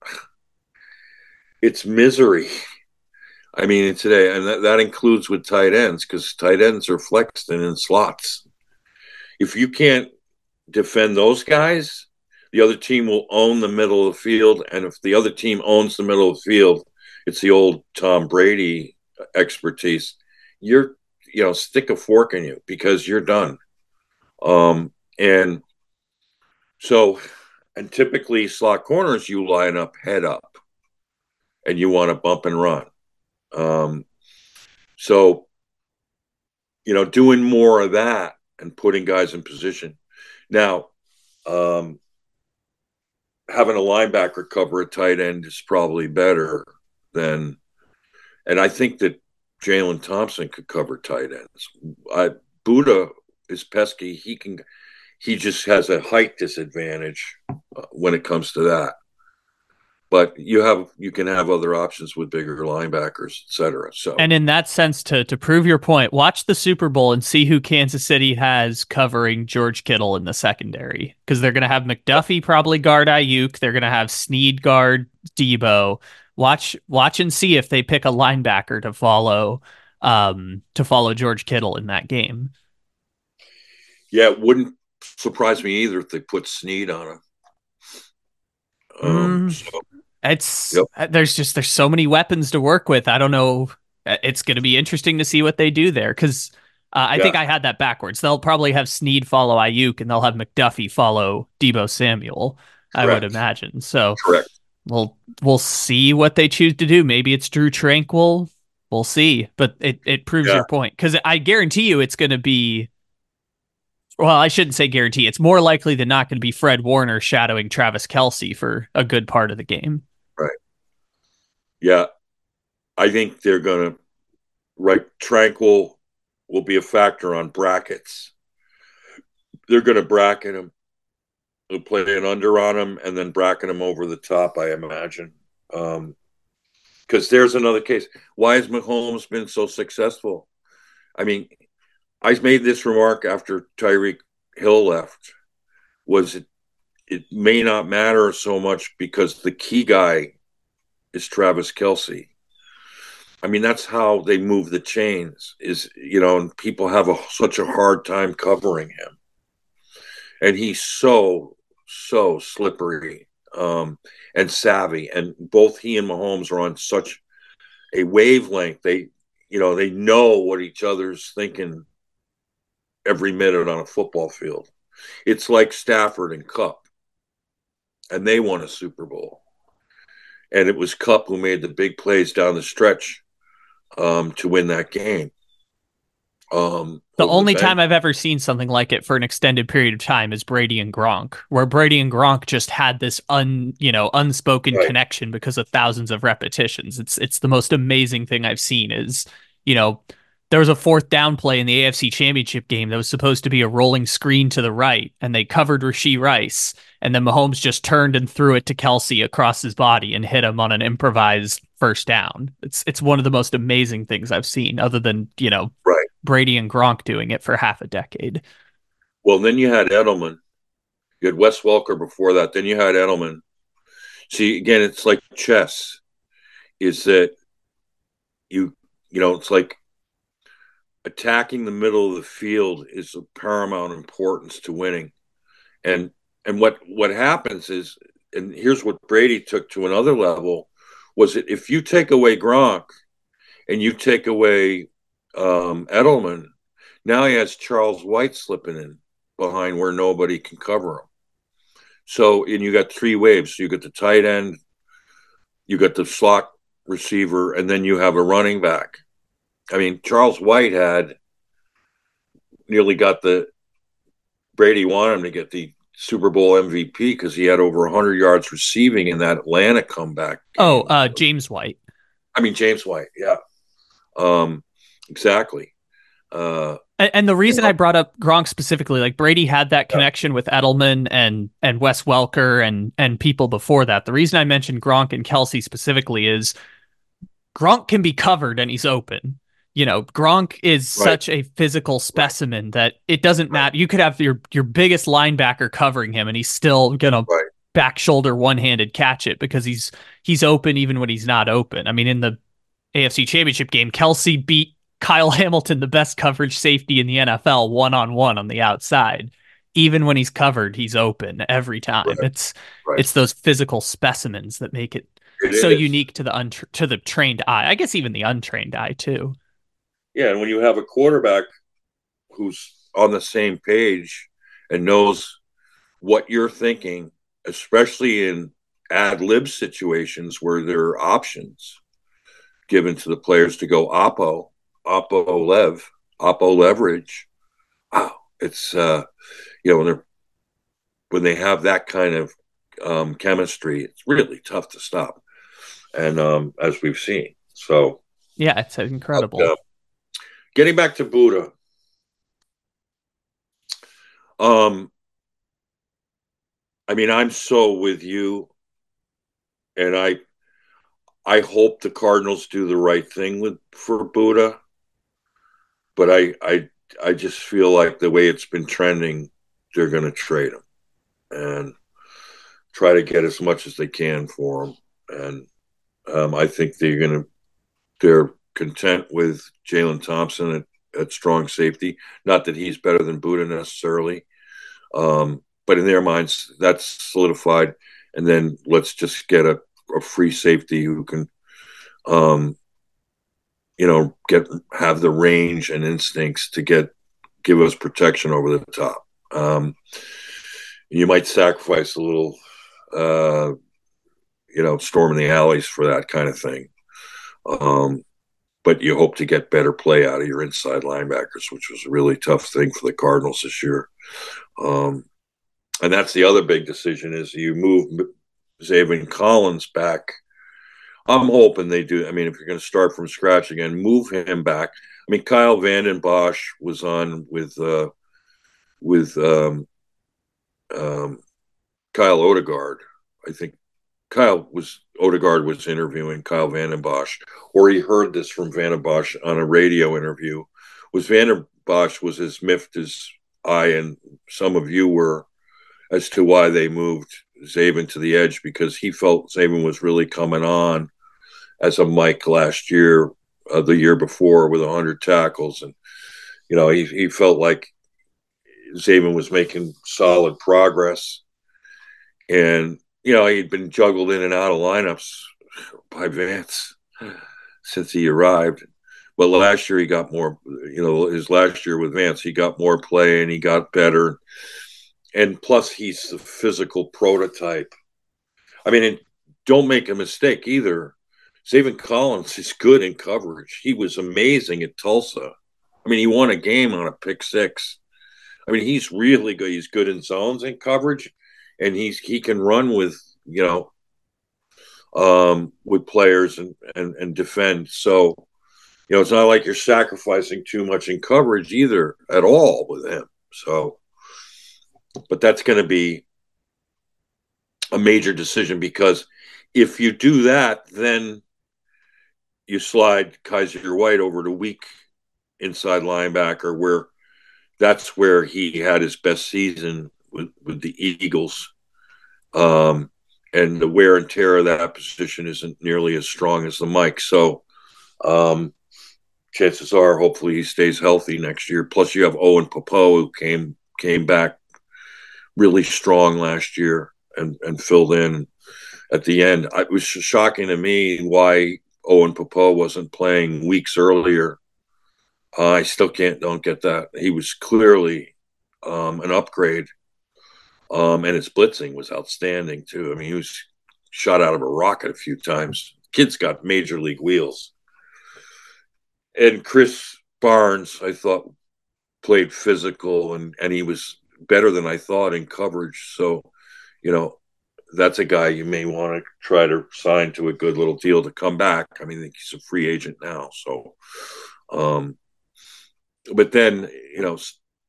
it's misery. I mean, today, and that, that includes with tight ends, because tight ends are flexed and in slots. If you can't defend those guys, the other team will own the middle of the field. And if the other team owns the middle of the field, it's the old Tom Brady expertise. You're, you know, stick a fork in you because you're done. Um, and so, and typically slot corners, you line up head up and you want to bump and run. Um, so, you know, doing more of that and putting guys in position. Now, um, having a linebacker cover a tight end is probably better than, and I think that Jalen Thompson could cover tight ends. I, Buddha is pesky. He can, he just has a height disadvantage uh, when it comes to that. But you have you can have other options with bigger linebackers, et cetera. So, and in that sense, to to prove your point, watch the Super Bowl and see who Kansas City has covering George Kittle in the secondary, because they're going to have McDuffie probably guard Ayuk. They're going to have Snead guard Debo. Watch watch and see if they pick a linebacker to follow um, to follow George Kittle in that game. Yeah, it wouldn't surprise me either if they put Snead on him. Um, mm. so. It's yep. there's just there's so many weapons to work with. I don't know. It's going to be interesting to see what they do there, because uh, I yeah. think I had that backwards. They'll probably have Snead follow Ayuk, and they'll have McDuffie follow Debo Samuel. Correct. I would imagine. So correct. We'll we'll see what they choose to do. Maybe it's Drew Tranquill. We'll see. But it it proves yeah. your point, because I guarantee you it's going to be. Well, I shouldn't say guarantee. It's more likely than not going to be Fred Warner shadowing Travis Kelce for a good part of the game. Right. Yeah. I think they're going to, right, Tranquill will be a factor on brackets. They're going to bracket him. They'll play an under on him and then bracket him over the top, I imagine. Um, because there's another case. Why has Mahomes been so successful? I mean, I made this remark after Tyreek Hill left, was it, it may not matter so much because the key guy is Travis Kelce. I mean, that's how they move the chains is, you know, and people have a, such a hard time covering him. And he's so, so slippery um, and savvy. And both he and Mahomes are on such a wavelength. They, you know, they know what each other's thinking every minute on a football field. It's like Stafford and Kupp, and they won a Super Bowl. And it was Kupp who made the big plays down the stretch um, to win that game. Um, the only the time I've ever seen something like it for an extended period of time is Brady and Gronk, where Brady and Gronk just had this un, you know, unspoken right. connection because of thousands of repetitions. It's it's the most amazing thing I've seen is, you know, there was a fourth down play in the A F C Championship game that was supposed to be a rolling screen to the right, and they covered Rashee Rice, and then Mahomes just turned and threw it to Kelce across his body and hit him on an improvised first down. It's it's one of the most amazing things I've seen, other than, you know, right. Brady and Gronk doing it for half a decade. Well, then you had Edelman. You had Wes Welker before that. Then you had Edelman. See, again, it's like chess. Is that you, you know, it's like attacking the middle of the field is of paramount importance to winning. And and what what happens is, and here's what Brady took to another level, was that if you take away Gronk and you take away um, Edelman, now he has Charles White slipping in behind where nobody can cover him. So, and you got three waves. So you got the tight end, you got the slot receiver, and then you have a running back. I mean, Charles White had nearly got the Brady wanted him to get the Super Bowl M V P because he had over one hundred yards receiving in that Atlanta comeback game. Oh, uh, James White. I mean, James White, yeah. Um, exactly. Uh, and, and the reason you know, I brought up Gronk specifically, like Brady had that connection yeah. with Edelman and and Wes Welker and and people before that. The reason I mentioned Gronk and Kelce specifically is Gronk can be covered and he's open. You know, Gronk is right. such a physical specimen right. that it doesn't right. matter. You could have your, your biggest linebacker covering him and he's still going right. to back shoulder one-handed catch it because he's he's open even when he's not open. I mean, in the A F C Championship game, Kelsey beat Kyle Hamilton, the best coverage safety in the N F L, one-on-one on the outside. Even when he's covered, he's open every time. Right. It's Right. it's those physical specimens that make it, it so is. unique to the untra- to the trained eye. I guess even the untrained eye too. Yeah, and when you have a quarterback who's on the same page and knows what you're thinking, especially in ad lib situations where there are options given to the players to go oppo, oppo lev, oppo leverage. Wow, it's uh, you know when they're when they have that kind of um, chemistry, it's really tough to stop, and um, as we've seen. So yeah, it's incredible. But, uh, getting back to Buddha, um, I mean, I'm so with you, and I I hope the Cardinals do the right thing with for Buddha, but I I I just feel like the way it's been trending, they're going to trade him and try to get as much as they can for him, and um, I think they're going to they're content with Jalen Thompson at, at strong safety. Not that he's better than Buddha necessarily, um, but in their minds, that's solidified. And then let's just get a, a free safety who can, um, you know, get have the range and instincts to get give us protection over the top. Um, you might sacrifice a little, uh, you know, storm in the alleys for that kind of thing. Um, but you hope to get better play out of your inside linebackers, which was a really tough thing for the Cardinals this year. Um, and that's the other big decision is you move Zaven Collins back. I'm hoping they do. I mean, if you're going to start from scratch again, move him back. I mean, Kyle Vanden Bosch was on with uh, with um, um, Kyle Odegaard. I think Kyle was Odegaard was interviewing Kyle Vanden Bosch, or he heard this from Vanden Bosch on a radio interview. Was Vanden Bosch was as miffed as I and some of you were as to why they moved Zaven to the edge, because he felt Zaven was really coming on as a Mike last year, uh, the year before with one hundred tackles. And, you know, he, he felt like Zaven was making solid progress. And, you know, he'd been juggled in and out of lineups by Vance since he arrived. But last year he got more, you know, his last year with Vance, he got more play and he got better. And plus, he's the physical prototype. I mean, and don't make a mistake either. Zaven Collins is good in coverage. He was amazing at Tulsa. I mean, he won a game on a pick six. I mean, he's really good. He's good in zones and coverage, and he's he can run with you know um, with players and, and and defend. So you know, it's not like you're sacrificing too much in coverage either at all with him. So, but that's going to be a major decision, because if you do that, then you slide Kaiser White over to weak inside linebacker, where that's where he had his best season with, with the Eagles. Um, and the wear and tear of that position isn't nearly as strong as the Mike. So um, chances are, hopefully, he stays healthy next year. Plus, you have Owen Popo, who came came back really strong last year and, and filled in at the end. It was shocking to me why Owen Popo wasn't playing weeks earlier. Uh, I still can't don't get that. He was clearly um, an upgrade, um, and his blitzing was outstanding too. I mean, he was shot out of a rocket a few times. Kid's got major league wheels. And Chris Barnes, I thought, played physical, and and he was better than I thought in coverage. So, you know, that's a guy you may want to try to sign to a good little deal to come back. I mean, I think he's a free agent now. So, um, but then, you know,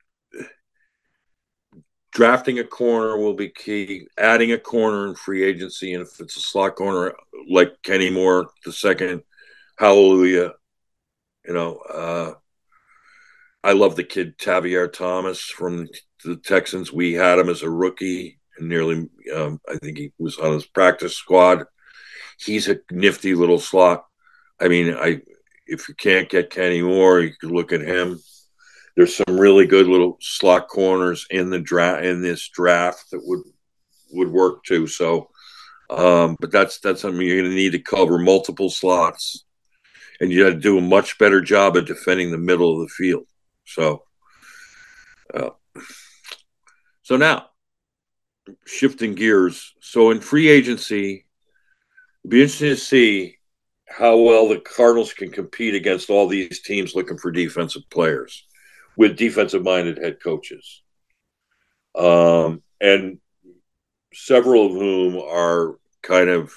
drafting a corner will be key. Adding a corner in free agency, and if it's a slot corner like Kenny Moore the second, hallelujah. You know, uh, I love the kid Tavier Thomas from the Texans. We had him as a rookie. and nearly, um, I think he was on his practice squad. He's a nifty little slot. I mean, I if you can't get Kenny Moore, you could look at him. There's some really good little slot corners in the draft in this draft that would would work too. So, um, but that's that's something you're going to need to cover multiple slots, and you got to do a much better job at defending the middle of the field. So, uh, so now shifting gears. So in free agency, it'd be interesting to see how well the Cardinals can compete against all these teams looking for defensive players with defensive-minded head coaches, um, and several of whom are kind of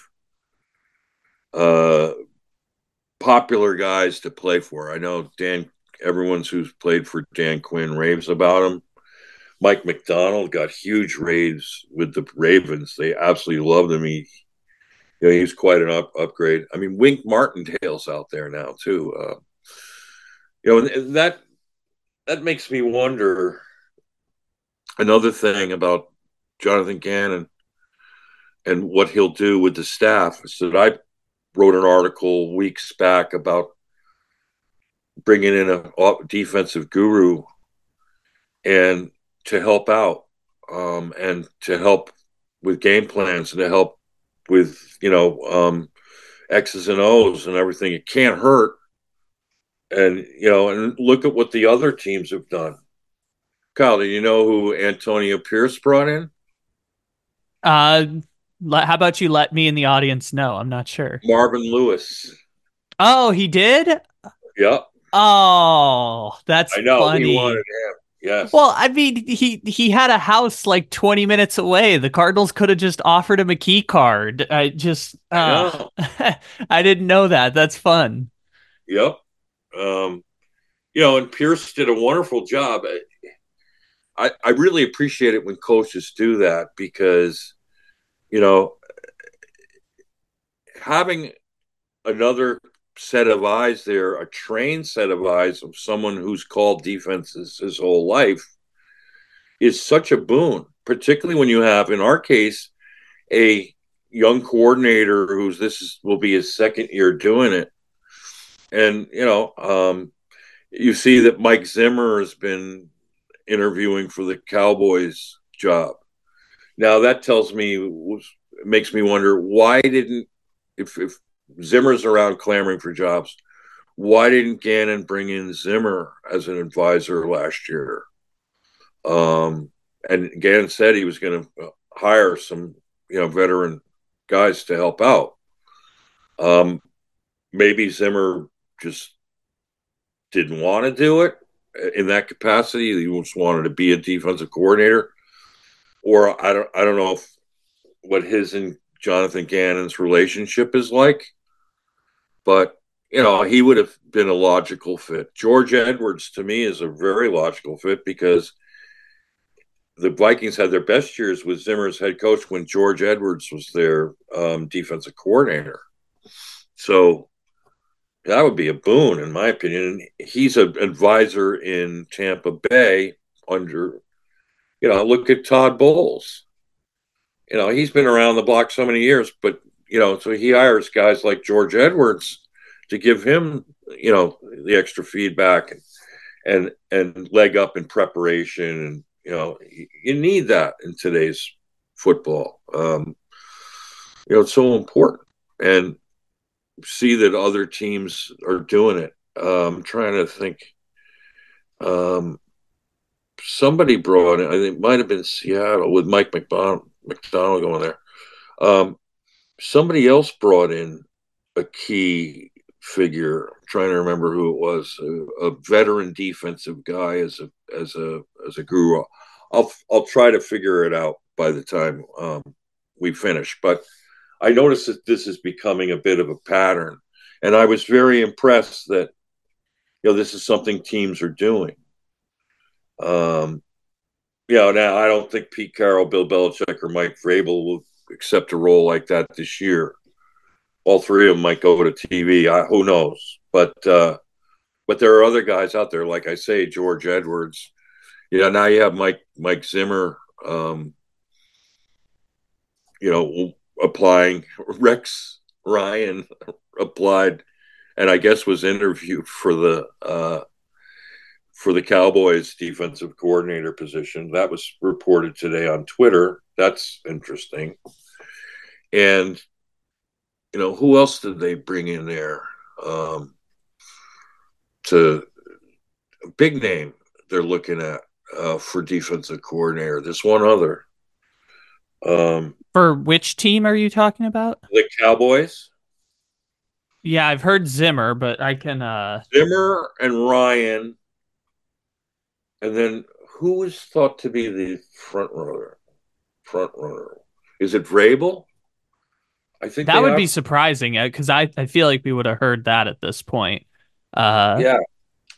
uh, popular guys to play for. I know Dan, everyone's who's played for Dan Quinn raves about him. Mike Macdonald got huge raves with the Ravens. They absolutely loved him. He, you know, he's quite an up, upgrade. I mean, Wink Martindale's out there now too. Uh, you know, and that that makes me wonder. Another thing about Jonathan Gannon and what he'll do with the staff is that I wrote an article weeks back about bringing in a defensive guru and to help out, um, and to help with game plans and to help with, you know, um, X's and O's and everything. It can't hurt. And, you know, and look at what the other teams have done. Kyle, do you know who Antonio Pierce brought in? Uh, how about you let me in the audience know? I'm not sure. Marvin Lewis. Oh, he did? Yeah. Oh, that's I know. funny. He wanted him. Yes. Well, I mean, he he had a house like twenty minutes away. The Cardinals could have just offered him a key card. I just, uh, I, I didn't know that. That's fun. Yep. Um, you know, and Pierce did a wonderful job. I, I really appreciate it when coaches do that because, you know, having another set of eyes there, a trained set of eyes of someone who's called defenses his whole life is such a boon, particularly when you have, in our case, a young coordinator who's this is, will be his second year doing it. And, you know, um, you see that Mike Zimmer has been interviewing for the Cowboys job. Now that tells me, makes me wonder, why didn't, if, if Zimmer's around clamoring for jobs, why didn't Gannon bring in Zimmer as an advisor last year? Um, and Gannon said he was going to hire some, you know, veteran guys to help out. Um, maybe Zimmer just didn't want to do it in that capacity. He just wanted to be a defensive coordinator, or I don't, I don't know if what his and Jonathan Gannon's relationship is like, but you know, he would have been a logical fit. George Edwards to me is a very logical fit because the Vikings had their best years with Zimmer as head coach when George Edwards was their um, defensive coordinator. So that would be a boon, in my opinion. He's an advisor in Tampa Bay under, you know, look at Todd Bowles. You know, he's been around the block so many years, but, you know, so he hires guys like George Edwards to give him, you know, the extra feedback and and, and leg up in preparation. And, you know, you need that in today's football. Um, you know, it's so important. And see that other teams are doing it. Um, I'm trying to think. Um, somebody brought in, I think it might have been Seattle with Mike McDonald, McDonald going there. Um, somebody else brought in a key figure. I'm trying to remember who it was. A, a veteran defensive guy as a as a as a guru. I'll I'll try to figure it out by the time um, we finish. But I noticed that this is becoming a bit of a pattern, and I was very impressed that, you know, this is something teams are doing. Um, you know, now I don't think Pete Carroll, Bill Belichick, or Mike Vrabel will accept a role like that this year. All three of them might go to T V. I, who knows? But uh, but there are other guys out there, like I say, George Edwards. You know, now you have Mike Mike Zimmer. Um, you know, applying. Rex Ryan applied, and I guess was interviewed for the uh, for the Cowboys defensive coordinator position. That was reported today on Twitter. That's interesting. And you know, who else did they bring in there? Um, to a big name they're looking at uh, for defensive coordinator. There's one other. Um, For which team are you talking about? the Cowboys. Yeah, I've heard Zimmer, but I can. uh Zimmer and Ryan, and then who is thought to be the front runner? Front runner is it Vrabel? I think That they would have. be surprising because I I feel like we would have heard that at this point. Uh, Yeah,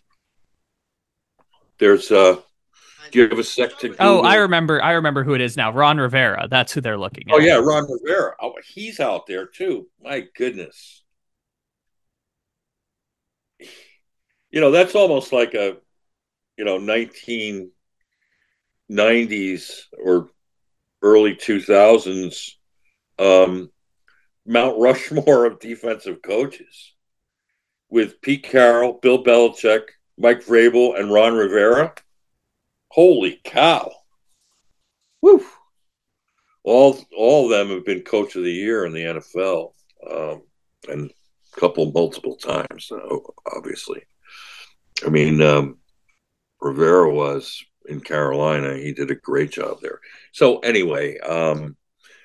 there's. Uh, do you have a sec to oh, I Google? remember. I remember who it is now. Ron Rivera. That's who they're looking Oh at. yeah, Ron Rivera. Oh, he's out there too. My goodness. You know, that's almost like a you know nineteen nineties or early two thousands um, Mount Rushmore of defensive coaches with Pete Carroll, Bill Belichick, Mike Vrabel, and Ron Rivera. Holy cow! Woo! All all of them have been coach of the year in the N F L, um, and a couple multiple times, obviously. I mean, um, Rivera was in Carolina. He did a great job there. So anyway, um,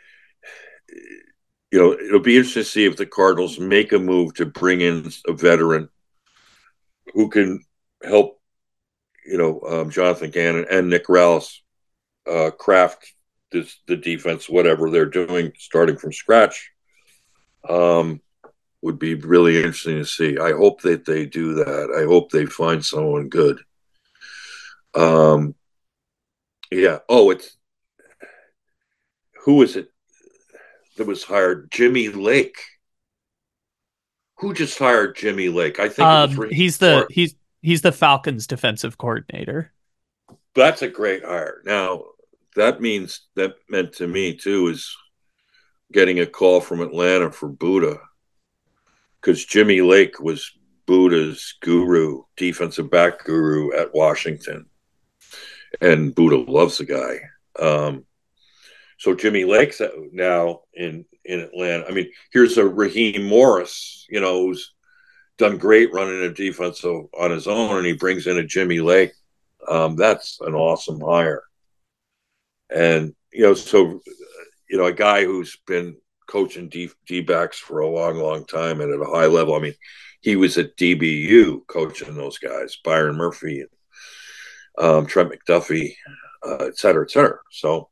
you know, it'll be interesting to see if the Cardinals make a move to bring in a veteran who can help, you know, um, Jonathan Gannon and Nick Rallis uh, craft this, the defense, whatever they're doing, starting from scratch. Um, would be really interesting to see. I hope that they do that. I hope they find someone good. Um, yeah. Oh, it's who is it that was hired? Jimmy Lake. Who just hired Jimmy Lake? I think it was Um, Raheem he's the Morris. he's he's the Falcons defensive coordinator. That's a great hire. Now, that means that meant to me too is getting a call from Atlanta for Buddha because Jimmy Lake was Buddha's guru, defensive back guru at Washington, and Buddha loves the guy. Um, so Jimmy Lake's now in in Atlanta. I mean, here's a Raheem Morris, you know, who's done great running a defense on his own, and he brings in a Jimmy Lake. Um, that's an awesome hire. And, you know, so, you know, a guy who's been coaching D, D-backs for a long, long time and at a high level. I mean, he was at D B U coaching those guys, Byron Murphy, and um, Trent McDuffie, uh, et cetera, et cetera. So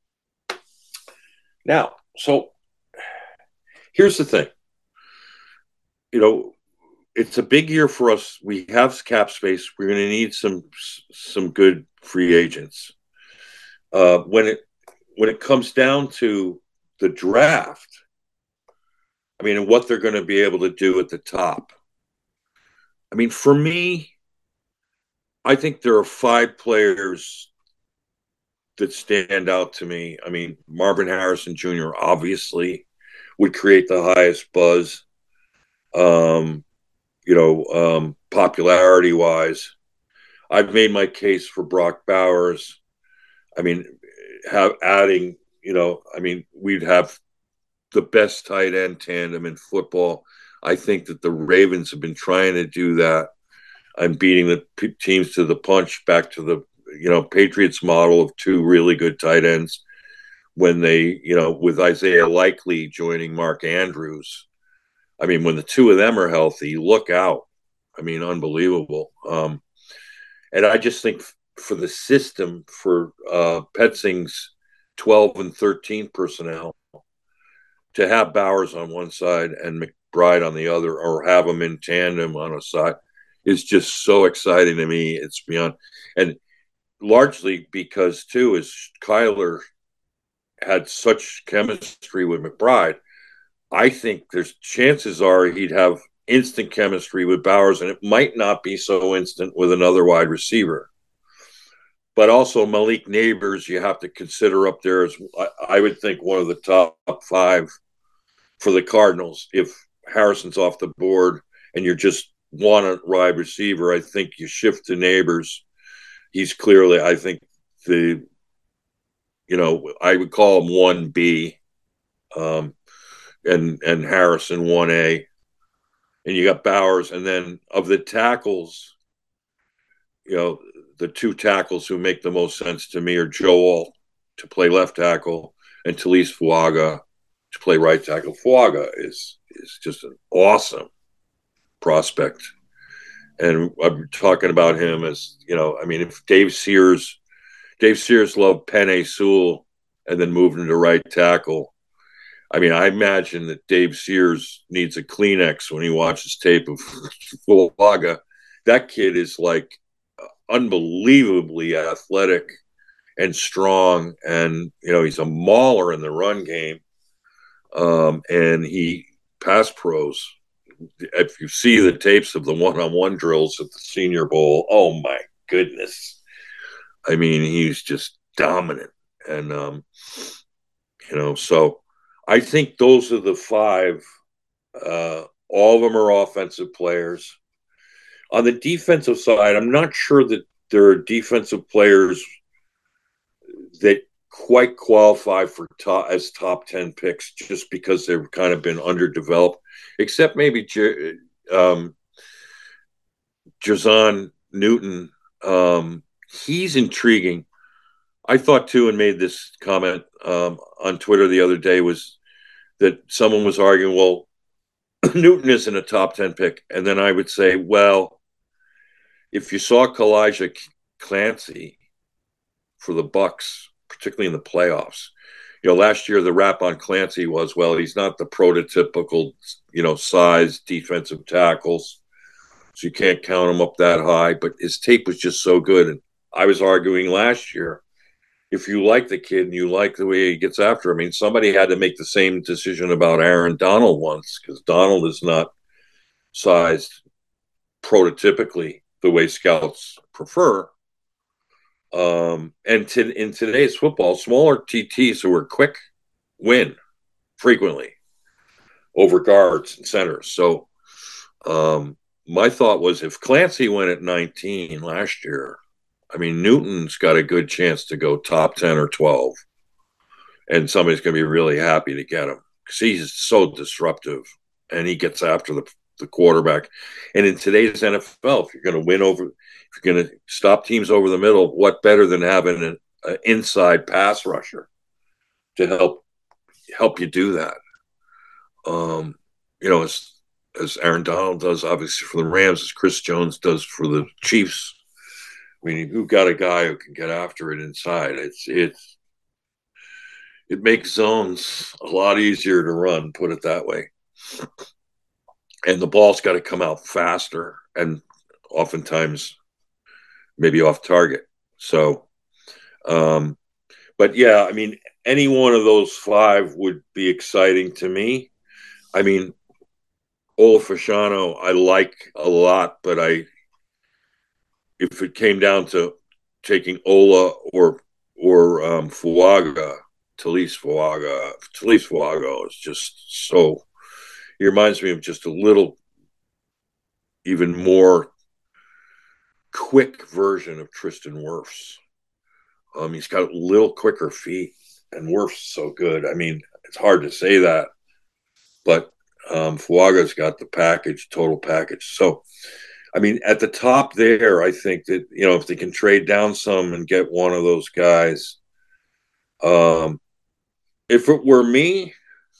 now, so here's the thing. You know, it's a big year for us. We have cap space. We're going to need some some good free agents. Uh, when it when it comes down to the draft, I mean, and what they're going to be able to do at the top. I mean, for me, I think there are five players that stand out to me. I mean, Marvin Harrison Junior obviously would create the highest buzz, um, you know, um, popularity wise. I've made my case for Brock Bowers. I mean, have adding, you know, I mean, we'd have the best tight end tandem in football. I think that the Ravens have been trying to do that and beating the p- teams to the punch back to the, you know, Patriots model of two really good tight ends when they, you know, with Isaiah Likely joining Mark Andrews. I mean, when the two of them are healthy, look out. I mean, unbelievable. Um, and I just think for the system, for uh, Petzing's twelve and thirteen personnel, to have Bowers on one side and McBride on the other, or have them in tandem on a side, is just so exciting to me. It's beyond, and largely because too is Kyler had such chemistry with McBride. I think there's chances are he'd have instant chemistry with Bowers, and it might not be so instant with another wide receiver. but also Malik Neighbors, you have to consider up there as I, I would think one of the top five for the Cardinals. If Harrison's off the board and you're just one a wide receiver, I think you shift to Neighbors. He's clearly, I think, the, you know, I would call him one B, um, and and Harrison one A, and you got Bowers, and then of the tackles, you know, the two tackles who make the most sense to me are Joel to play left tackle and Talise Fuaga to play right tackle. Fuaga is is just an awesome prospect. And I'm talking about him as, you know, I mean, if Dave Sears, Dave Sears loved Penei Sewell and then moved into right tackle. I mean, I imagine that Dave Sears needs a Kleenex when he watches tape of Fuaga. That kid is like unbelievably athletic and strong, and you know he's a mauler in the run game, um, and he pass pros. If you see the tapes of the one-on-one drills at the Senior Bowl, oh my goodness! I mean, he's just dominant, and um, you know, so I think those are the five. Uh, all of them are offensive players. On the defensive side, I'm not sure that there are defensive players that quite qualify for top as top ten picks just because they've kind of been underdeveloped, except maybe J- um, Jazon Newton. Um, he's intriguing. I thought too, and made this comment um, on Twitter the other day, was that someone was arguing, well, Newton isn't a top ten pick. And then I would say, well, if you saw Kalijah Clancy for the Bucks, particularly in the playoffs, you know, last year the rap on Clancy was, well, he's not the prototypical, you know, size defensive tackles, so you can't count him up that high. But his tape was just so good. And I was arguing last year, if you like the kid and you like the way he gets after, I mean, somebody had to make the same decision about Aaron Donald once, because Donald is not sized prototypically the way scouts prefer. Um, and to, in today's football, smaller T Ts who are quick win frequently over guards and centers. So um, my thought was, if Clancy went at nineteen last year, I mean, Newton's got a good chance to go top ten or twelve. And somebody's going to be really happy to get him because he's so disruptive and he gets after the the quarterback. And in today's N F L, if you're going to win over, if you're going to stop teams over the middle, what better than having an, an inside pass rusher to help help you do that? Um, you know, as as Aaron Donald does, obviously for the Rams, as Chris Jones does for the Chiefs. I mean, you've got a guy who can get after it inside. It's it's it makes zones a lot easier to run, put it that way. And the ball's got to come out faster and oftentimes maybe off target. So, um, but yeah, I mean, any one of those five would be exciting to me. I mean, Ola Fashano, I like a lot, but I, if it came down to taking Ola or, or um, Fuaga, Talise Fuaga, Talise Fuaga is just so, he reminds me of just a little, even more quick version of Tristan Wirfs. Um, he's got a little quicker feet, and Wirfs so good. I mean, it's hard to say that, but um, Fuaga's got the package, total package. So, I mean, at the top there, I think that, you know, if they can trade down some and get one of those guys, um, if it were me,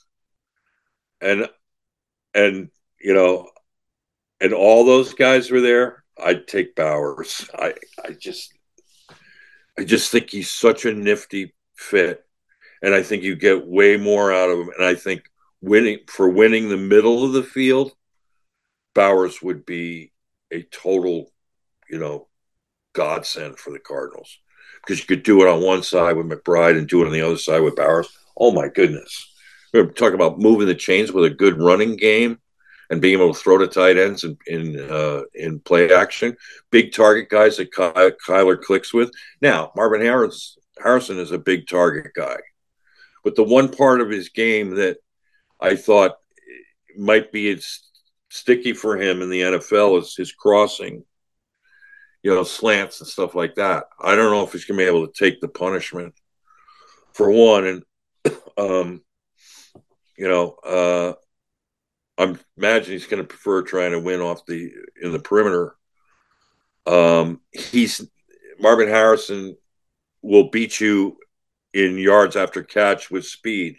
and and you know, and all those guys were there, I'd take Bowers. I I just I just think he's such a nifty fit, and I think you get way more out of him. And I think winning for winning the middle of the field, Bowers would be a total, you know, godsend for the Cardinals, because you could do it on one side with McBride and do it on the other side with Bowers. Oh my goodness. We're talking about moving the chains with a good running game and being able to throw to tight ends in in, uh, in play action. Big target guys that Ky- Kyler clicks with. Now, Marvin Harris, Harrison is a big target guy, but the one part of his game that I thought might be it's sticky for him in the N F L is his crossing, you know, slants and stuff like that. I don't know if he's going to be able to take the punishment for one, and um, you know, uh, I'm imagine he's going to prefer trying to win off the in the perimeter. Um, he's Marvin Harrison will beat you in yards after catch with speed,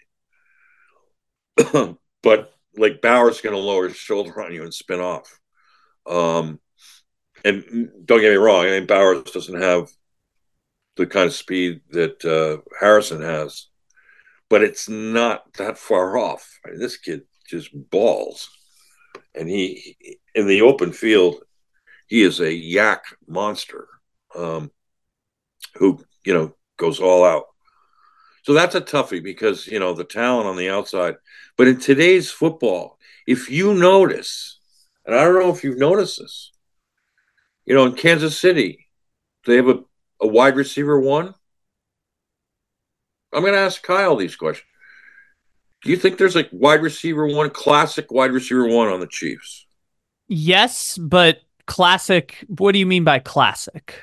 but like Bauer's going to lower his shoulder on you and spin off. Um, and don't get me wrong, I mean Bauer doesn't have the kind of speed that uh, Harrison has, but it's not that far off. I mean, this kid just balls, and he in the open field, he is a yak monster um, who you know goes all out. So that's a toughie because you know the talent on the outside. But in today's football, if you notice, and I don't know if you've noticed this, you know, in Kansas City, they have a, a wide receiver one. I'm going to ask Kyle these questions. Do you think there's like wide receiver one, classic wide receiver one on the Chiefs? Yes, but classic. What do you mean by classic?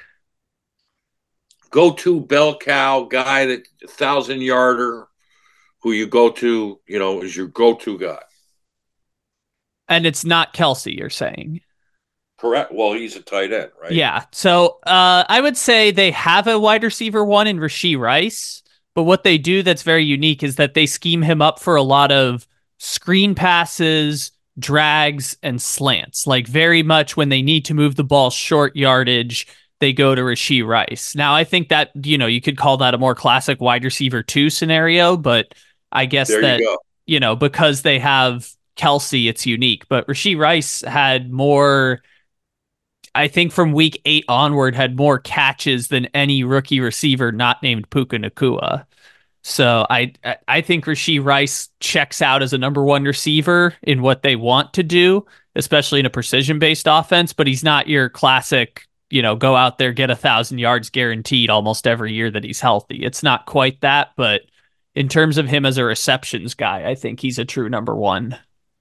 Go-to bell cow guy, that thousand yarder, who you go to, you know, is your go-to guy. And it's not Kelce, you're saying? Correct. Well, he's a tight end, right? Yeah. So uh, I would say they have a wide receiver one in Rashee Rice, but what they do that's very unique is that they scheme him up for a lot of screen passes, drags, and slants. Like very much when they need to move the ball short yardage, they go to Rashee Rice. Now, I think that, you know, you could call that a more classic wide receiver two scenario, but I guess there that, you go. you know, because they have Kelce, it's unique. But Rashee Rice had more, I think from week eight onward, had more catches than any rookie receiver not named Puka Nacua. So I I think Rashee Rice checks out as a number one receiver in what they want to do, especially in a precision-based offense, but he's not your classic, you know, go out there, get a thousand yards guaranteed almost every year that he's healthy. It's not quite that, but in terms of him as a receptions guy, I think he's a true number one.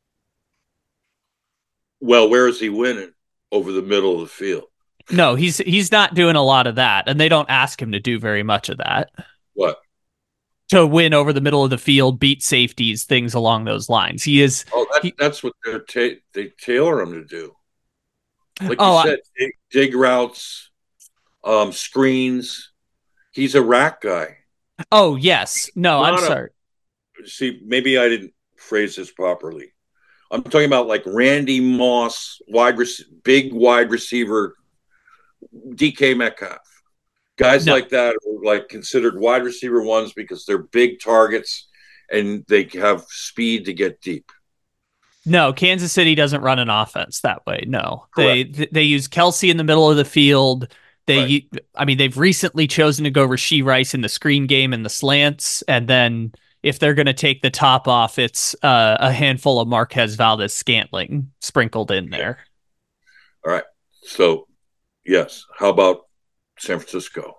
Well, where is he winning? Over the middle of the field. No, he's he's not doing a lot of that, and they don't ask him to do very much of that. What? To win over the middle of the field, beat safeties, things along those lines. He is. Oh, that, he, that's what they're ta- they tailor him to do. Like oh, you said, I, dig, dig routes, um, screens. He's a rack guy. Oh, yes. No, I'm sorry. A, see, maybe I didn't phrase this properly. I'm talking about like Randy Moss, wide rec- big wide receiver, D K Metcalf. Guys no. like that are like considered wide receiver ones because they're big targets and they have speed to get deep. No, Kansas City doesn't run an offense that way. No, Correct. they they use Kelce in the middle of the field. They, right. I mean, they've recently chosen to go Rashee Rice in the screen game and the slants, and then if they're going to take the top off, it's uh, a handful of Marquez Valdes-Scantling sprinkled in there. All right. So, yes. How about San Francisco?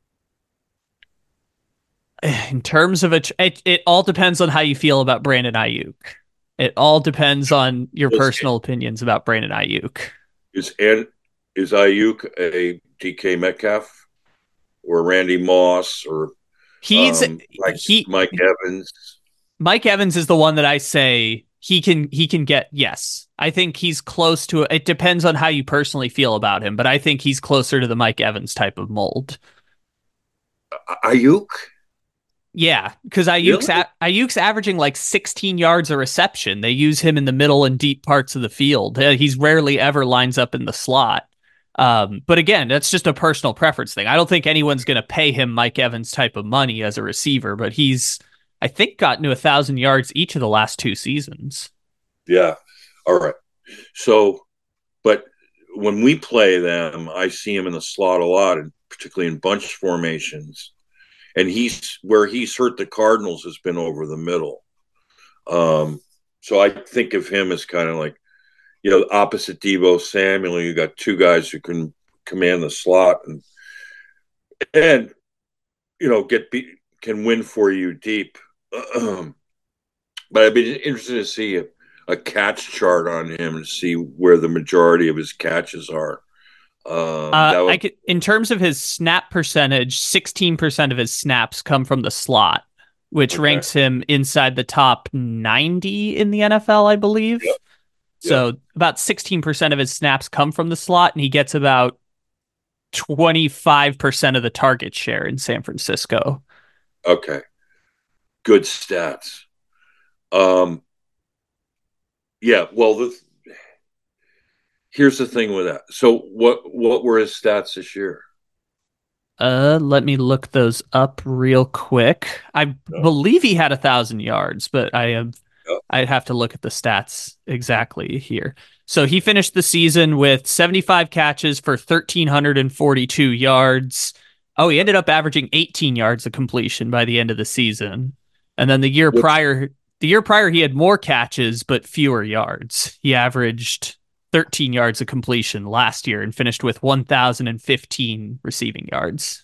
In terms of a, it, it all depends on how you feel about Brandon Aiyuk. It all depends on your Let's personal get, opinions about Brandon Aiyuk. Is is Aiyuk a D K Metcalf or Randy Moss or he's um, like he Mike Evans? Mike Evans is the one that I say he can he can get. Yes, I think he's close to it. It depends on how you personally feel about him, but I think he's closer to the Mike Evans type of mold. Aiyuk? Yeah, because Ayuk's, really? a- Ayuk's averaging like sixteen yards a reception. They use him in the middle and deep parts of the field. He's rarely ever lines up in the slot. Um, but again, that's just a personal preference thing. I don't think anyone's going to pay him Mike Evans type of money as a receiver, but he's, I think, gotten to a thousand yards each of the last two seasons. Yeah. All right. So, but when we play them, I see him in the slot a lot, and particularly in bunch formations. And he's where he's hurt the Cardinals has been over the middle. Um, so I think of him as kind of like you know, opposite Deebo Samuel, you got two guys who can command the slot and and you know get be, can win for you deep. But I'd be interested to see a, a catch chart on him to see where the majority of his catches are. Um, Uh, that I would could, in terms of his snap percentage, sixteen percent of his snaps come from the slot, which okay. ranks him inside the top ninety in the N F L, I believe. Yep. Yep. So about sixteen percent of his snaps come from the slot, and he gets about twenty-five percent of the target share in San Francisco. Okay. Good stats. Um, yeah. Well, the, here's the thing with that. So, what what were his stats this year? Uh, let me look those up real quick. I No. believe he had a thousand yards, but I am No. I'd have to look at the stats exactly here. So he finished the season with seventy-five catches for one thousand three hundred forty-two yards. Oh, he ended up averaging eighteen yards of completion by the end of the season. And then the year What's prior, the year prior he had more catches but fewer yards. He averaged thirteen yards of completion last year and finished with one thousand fifteen receiving yards.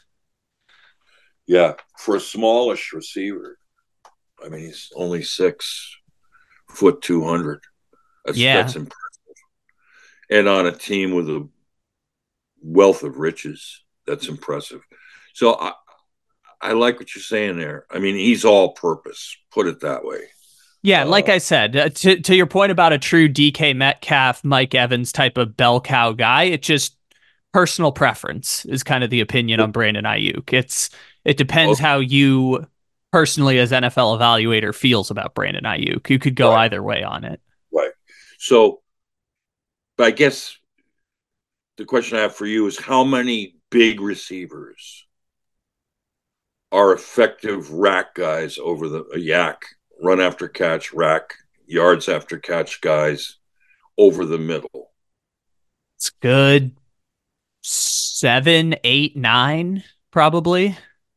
yeah for a smallish receiver? I mean, he's only six foot two hundred. That's Yeah. that's impressive. And on a team with a wealth of riches, that's impressive. So I I like what you're saying there. I mean, he's all purpose. Put it that way. Yeah, like Uh, I said, uh, to to your point about a true D K Metcalf, Mike Evans type of bell cow guy, it just personal preference is kind of the opinion on Brandon Ayuk. It's it depends okay, how you personally as N F L evaluator feels about Brandon Ayuk. You could go right, either way on it. right. So, but I guess the question I have for you is how many big receivers are effective rack guys over the a yak, run after catch, rack, yards after catch guys over the middle? It's good seven, eight, nine, probably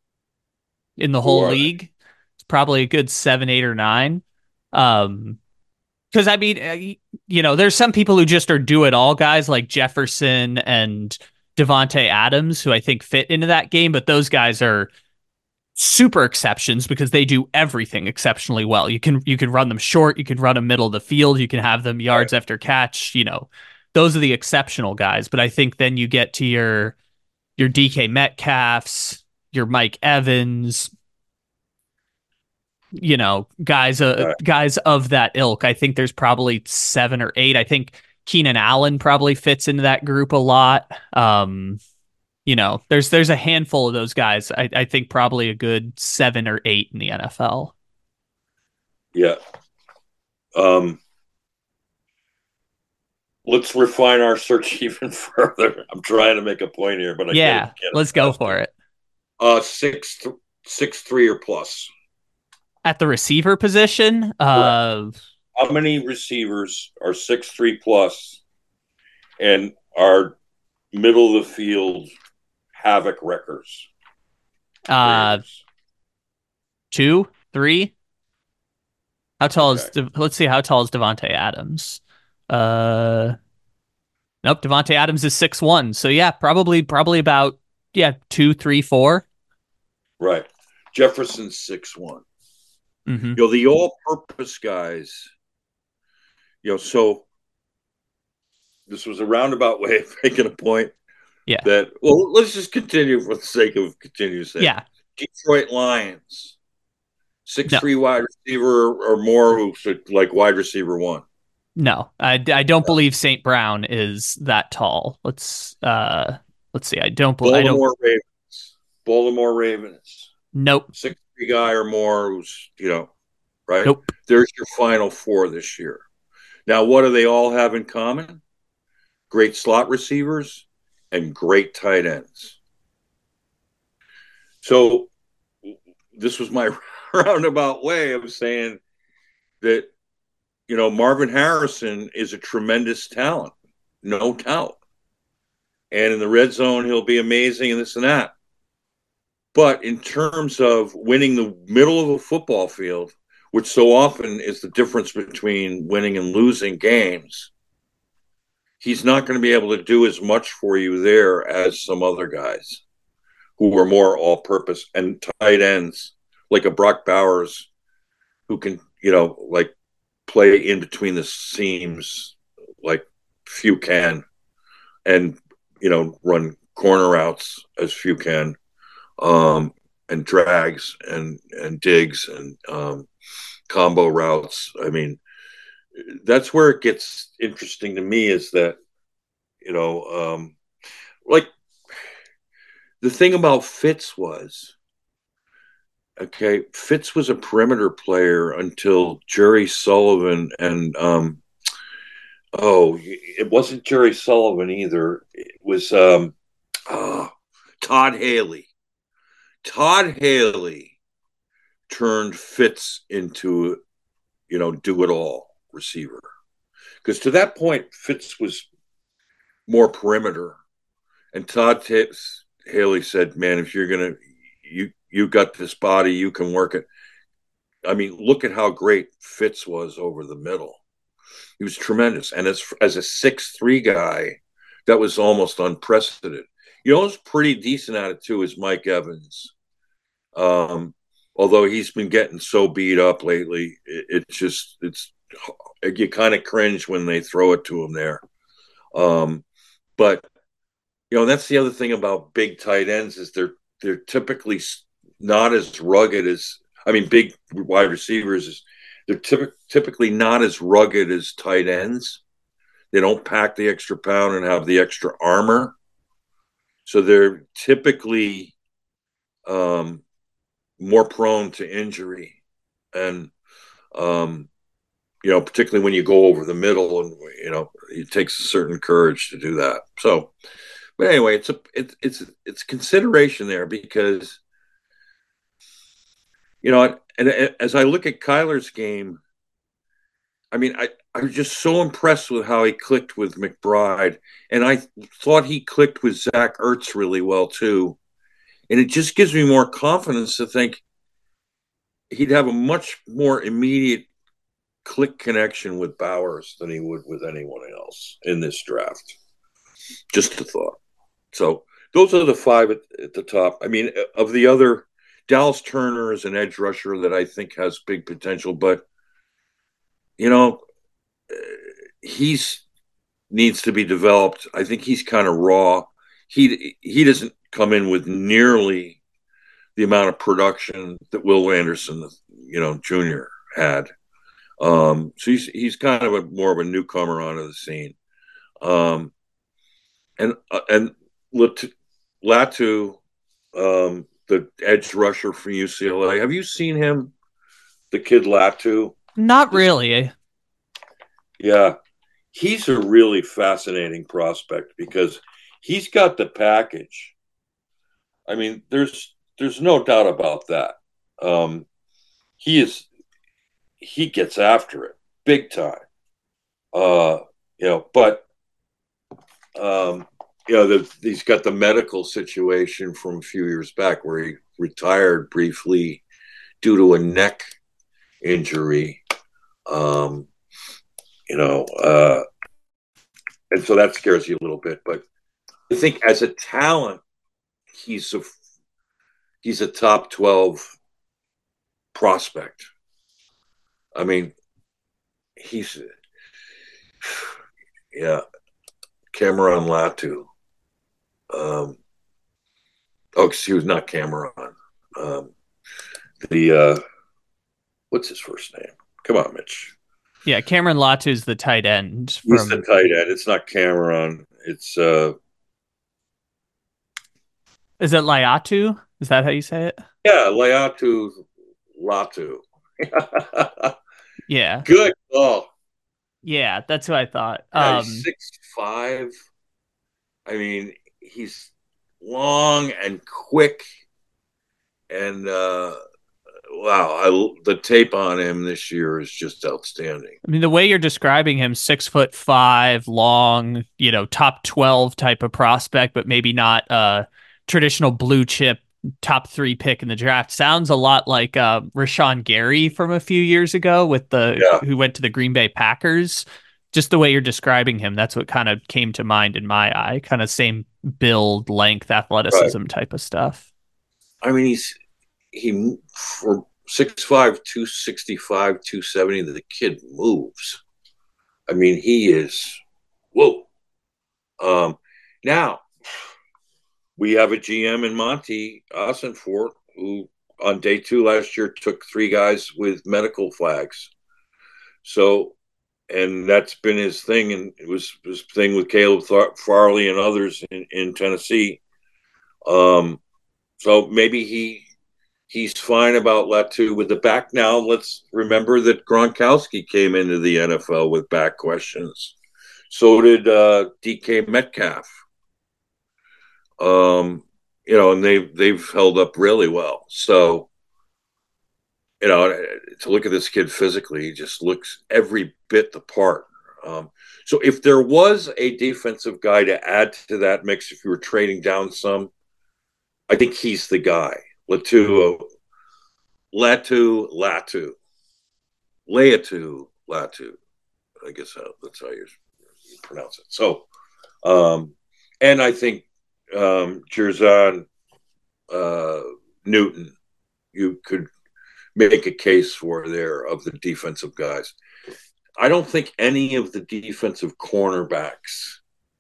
in the Who whole are they? league. It's probably a good seven, eight, or nine. Um, because I mean, uh, you know, there's some people who just are do it all guys like Jefferson and Devonte Adams, who I think fit into that game, but those guys are super exceptions because they do everything exceptionally well. You can you can run them short, you can run them middle of the field, you can have them Right. yards after catch. You know, those are the exceptional guys. But I think then you get to your your D K Metcalfs, your Mike Evans, you know, guys, uh, Right. guys of that ilk. I think there's probably seven or eight. I think Keenan Allen probably fits into that group a lot. Um, you know, there's there's a handful of those guys. I, I think probably a good seven or eight in the N F L. Yeah. Um, let's refine our search even further. I'm trying to make a point here, but I can't Yeah, get let's it go past for it. it. Uh, six, th- six, three or plus. At the receiver position, Correct. uh, How many receivers are six three plus and are middle of the field havoc wreckers, uh, creators? two, three. How tall is? Okay. De- let's see. How tall is Devonte Adams? Uh, nope. Devonte Adams is six one. So yeah, probably probably about yeah two, three, four. Right. Jefferson's six one. Mm-hmm. You know, the all purpose guys, you know, so this was a roundabout way of making a point Yeah. that, well, let's just continue for the sake of continuing to say. Yeah. Detroit Lions, six No. three wide receiver or more who should like wide receiver one. No. I, I don't believe Saint Brown is that tall. Let's uh let's see. I don't. bel I don't. Baltimore Ravens. Baltimore Ravens. Nope. Six three guy or more who's, you know, right? Nope. There's your final four this year. Now, what do they all have in common? Great slot receivers and great tight ends. So this was my roundabout way of saying that, you know, Marvin Harrison is a tremendous talent, no doubt. And in the red zone, he'll be amazing and this and that. But in terms of winning the middle of a football field, which so often is the difference between winning and losing games, he's not going to be able to do as much for you there as some other guys who are more all purpose and tight ends, like a Brock Bowers, who can, you know, like play in between the seams like few can, and, you know, run corner routes as few can, um, and drags and, and digs and um, combo routes. I mean, that's where it gets interesting to me is that, you know, um, like the thing about Fitz was, okay, Fitz was a perimeter player until Jerry Sullivan and, um, oh, it wasn't Jerry Sullivan either. It was um, uh, Todd Haley. Todd Haley turned Fitz into, you know, do it all receiver. Because to that point, Fitz was more perimeter. And Todd T- Haley said, man, if you're going to, you, you got this body, you can work it. I mean, look at how great Fitz was over the middle. He was tremendous. And as, as a six three guy, that was almost unprecedented. You know, who's pretty decent at it too is Mike Evans. Um, although he's been getting so beat up lately, it, it's just, it's, you kind of cringe when they throw it to him there. Um, but, you know, that's the other thing about big tight ends is they're, they're typically not as rugged as, I mean, big wide receivers is, they're typ- typically not as rugged as tight ends. They don't pack the extra pound and have the extra armor. So they're typically um, more prone to injury. And, um, you know, particularly when you go over the middle and, you know, it takes a certain courage to do that. So, but anyway, it's a, it, it's, it's consideration there because, you know, and as I look at Kyler's game, I mean, I, I was just so impressed with how he clicked with McBride. And I thought he clicked with Zach Ertz really well, too. And it just gives me more confidence to think he'd have a much more immediate click connection with Bowers than he would with anyone else in this draft. Just a thought. So those are the five at, at the top. I mean, of the other, Dallas Turner is an edge rusher that I think has big potential, but, you know, he's needs to be developed. I think he's kind of raw. He he doesn't come in with nearly the amount of production that Will Anderson, you know, Junior had. Um, so he's he's kind of a more of a newcomer onto the scene. Um, and uh, and Latu, um, the edge rusher from U C L A. Have you seen him? The kid Latu? Not This, really. yeah, he's a really fascinating prospect because he's got the package. I mean, there's there's no doubt about that. Um, he is he gets after it big time. Uh, you know, but um, you know, the, he's got the medical situation from a few years back where he retired briefly due to a neck injury. Um, you know, uh, and so that scares you a little bit. But I think as a talent, he's a he's a top twelve prospect. I mean, he's yeah, Cameron Latu. Um, oh, excuse, not Cameron. Um, the uh, what's his first name? Come on, Mitch. Yeah, Cameron Latu's the tight end. From... He's the tight end. It's not Cameron. It's uh, is it Laiatu? Is that how you say it? Yeah, Laiatu Latu. Yeah. Good. Oh, yeah, that's what I thought. Yeah, um, he's six five. I mean, he's long and quick, and uh, wow, I, the tape on him this year is just outstanding. I mean, the way you're describing him, six foot five, long, you know, top twelve type of prospect, but maybe not a traditional blue chip top three pick in the draft. Sounds a lot like uh, Rashawn Gary from a few years ago with the Yeah. who went to the Green Bay Packers. just the way you're describing him, that's what kind of came to mind in my eye. Kind of same build, length, athleticism Right. type of stuff. I mean, he's he for six five, two sixty-five, two seventy. The kid moves. I mean, he is whoa. Um, now we have a G M in Monty Ossenfort who on day two last year took three guys with medical flags. So, and that's been his thing, and it was his thing with Caleb Farley and others in, in Tennessee. Um, so maybe he he's fine about Latu with the back. Now let's remember that Gronkowski came into the N F L with back questions. So did uh, D K Metcalf. Um, you know, and they've they've held up really well. So, you know, to look at this kid physically, he just looks every bit the part. Um, so if there was a defensive guy to add to that mix, if you were trading down some, I think he's the guy. Latu, Latu, Latu, Leatu, Latu. I guess that's how you pronounce it. So, um, and I think um, Jerzon uh, Newton, you could make a case for there of the defensive guys. I don't think any of the defensive cornerbacks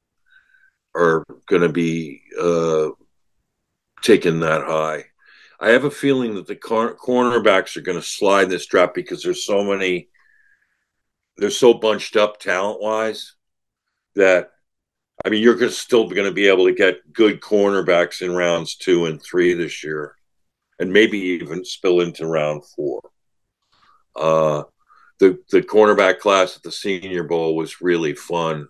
are going to be uh, taken that high. I have a feeling that the cor- cornerbacks are going to slide this draft because there's so many, they're so bunched up talent wise that, I mean, you're still going to be able to get good cornerbacks in rounds two and three this year, and maybe even spill into round four. Uh, the the cornerback class at the Senior Bowl was really fun.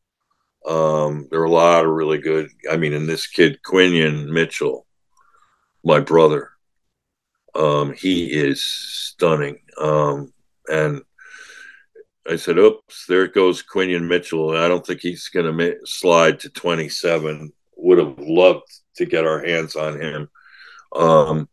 Um, there were a lot of really good. I mean, and this kid Quinion Mitchell, my brother, um, he is stunning. Um, and I said, "Oops, there goes Quinion Mitchell." I don't think he's going to ma- slide to twenty-seven. Would have loved to get our hands on him. Um,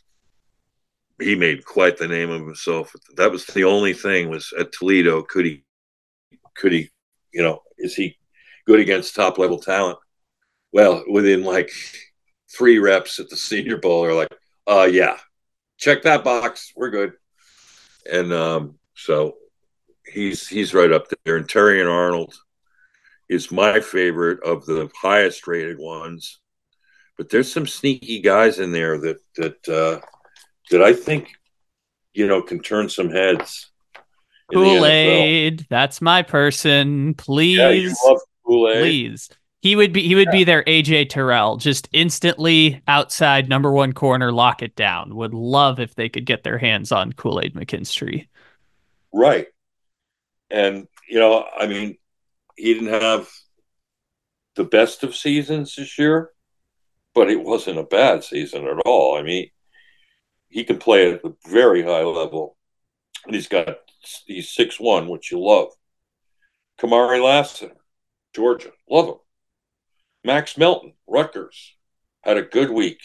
he made quite the name of himself. That was the only thing was at Toledo. Could he, could he, you know, is he good against top level talent? Well, within like three reps at the Senior Bowl, they're like, uh, yeah, check that box. We're good. And um, so he's, he's right up there. And Terrion Arnold is my favorite of the highest rated ones, but there's some sneaky guys in there that, that, uh, that I think, you know, can turn some heads in the N F L. Kool-Aid, that's my person. Please, yeah, you love Kool-Aid. Please, he would be he would yeah. be their A J Terrell, just instantly outside number one corner, lock it down. Would love if they could get their hands on Kool-Aid McKinstry. Right, and you know, I mean, he didn't have the best of seasons this year, but it wasn't a bad season at all. I mean, he can play at a very high level, and he's got he's six one, which you love. Kamari Lassiter, Georgia, love him. Max Melton, Rutgers, had a good week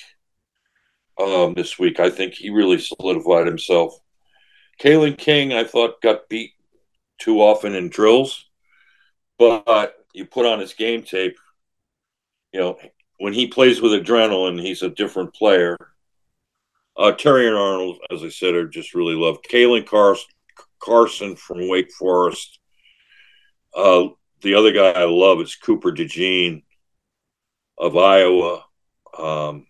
um, this week. I think he really solidified himself. Kalen King, I thought, got beat too often in drills, but you put on his game tape, you know, when he plays with adrenaline, he's a different player. Uh, Terrion Arnold, as I said, I just really love. Kalen Carson, Carson from Wake Forest. Uh, the other guy I love is Cooper DeJean of Iowa. Um,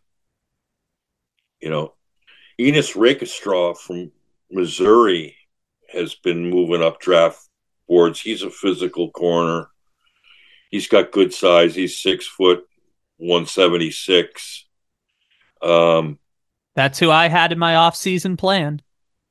you know, Enos Rakestraw from Missouri has been moving up draft boards. He's a physical corner. He's got good size. He's six foot, one seventy-six. Um, That's who I had in my off-season plan.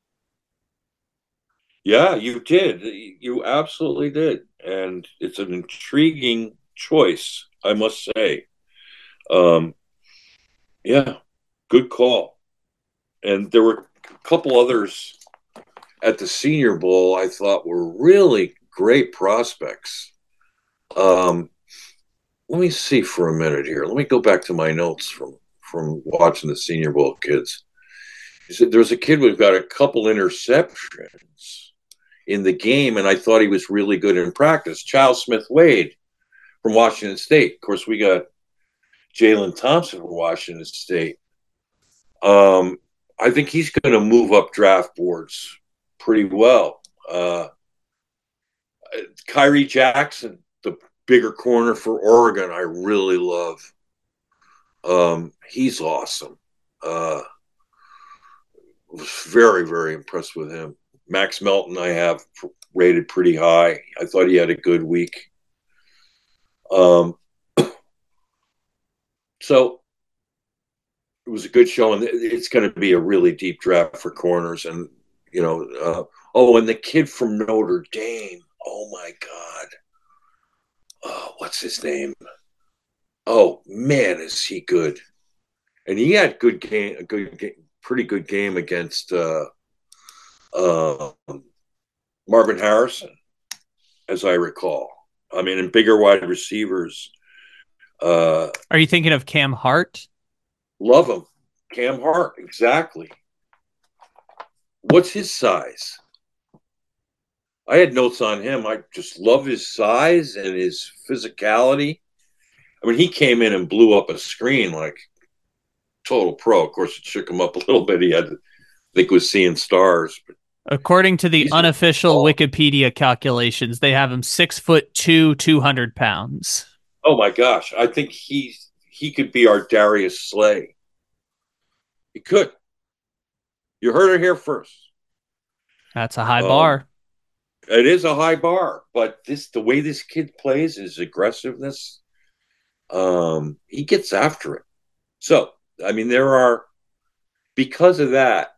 Yeah, you did. You absolutely did. And it's an intriguing choice, I must say. Um, yeah, good call. And there were a couple others at the Senior Bowl I thought were really great prospects. Um, let me see for a minute here. Let me go back to my notes from, from watching the Senior Bowl kids. He said there's a kid who's got a couple interceptions in the game, and I thought he was really good in practice. Charles Smith Wade from Washington State. Of course, we got Jalen Thompson from Washington State. Um, I think he's going to move up draft boards pretty well. Uh, Kyrie Jackson, the bigger corner for Oregon, I really love. Um, he's awesome. Uh, was very, very impressed with him. Max Melton, I have rated pretty high. I thought he had a good week. Um, so it was a good show, and it's going to be a really deep draft for corners. And, you know, uh, oh, and the kid from Notre Dame. Oh, my God. Oh, what's his name? Oh, man, is he good. And he had good game, a good game, pretty good game against uh, uh, Marvin Harrison, as I recall. I mean, in bigger wide receivers. Uh, Are you thinking of Cam Hart? Love him. Cam Hart, exactly. What's his size? I had notes on him. I just love his size and his physicality. I mean, he came in and blew up a screen like total pro. Of course, it shook him up a little bit. He had to think was seeing stars. But according to the unofficial Wikipedia calculations, they have him six foot two, two hundred pounds. Oh my gosh! I think he he could be our Darius Slay. He could. You heard it here first. That's a high um, bar. It is a high bar, but this the way this kid plays, his aggressiveness, um, he gets after it. So, I mean, there are, because of that,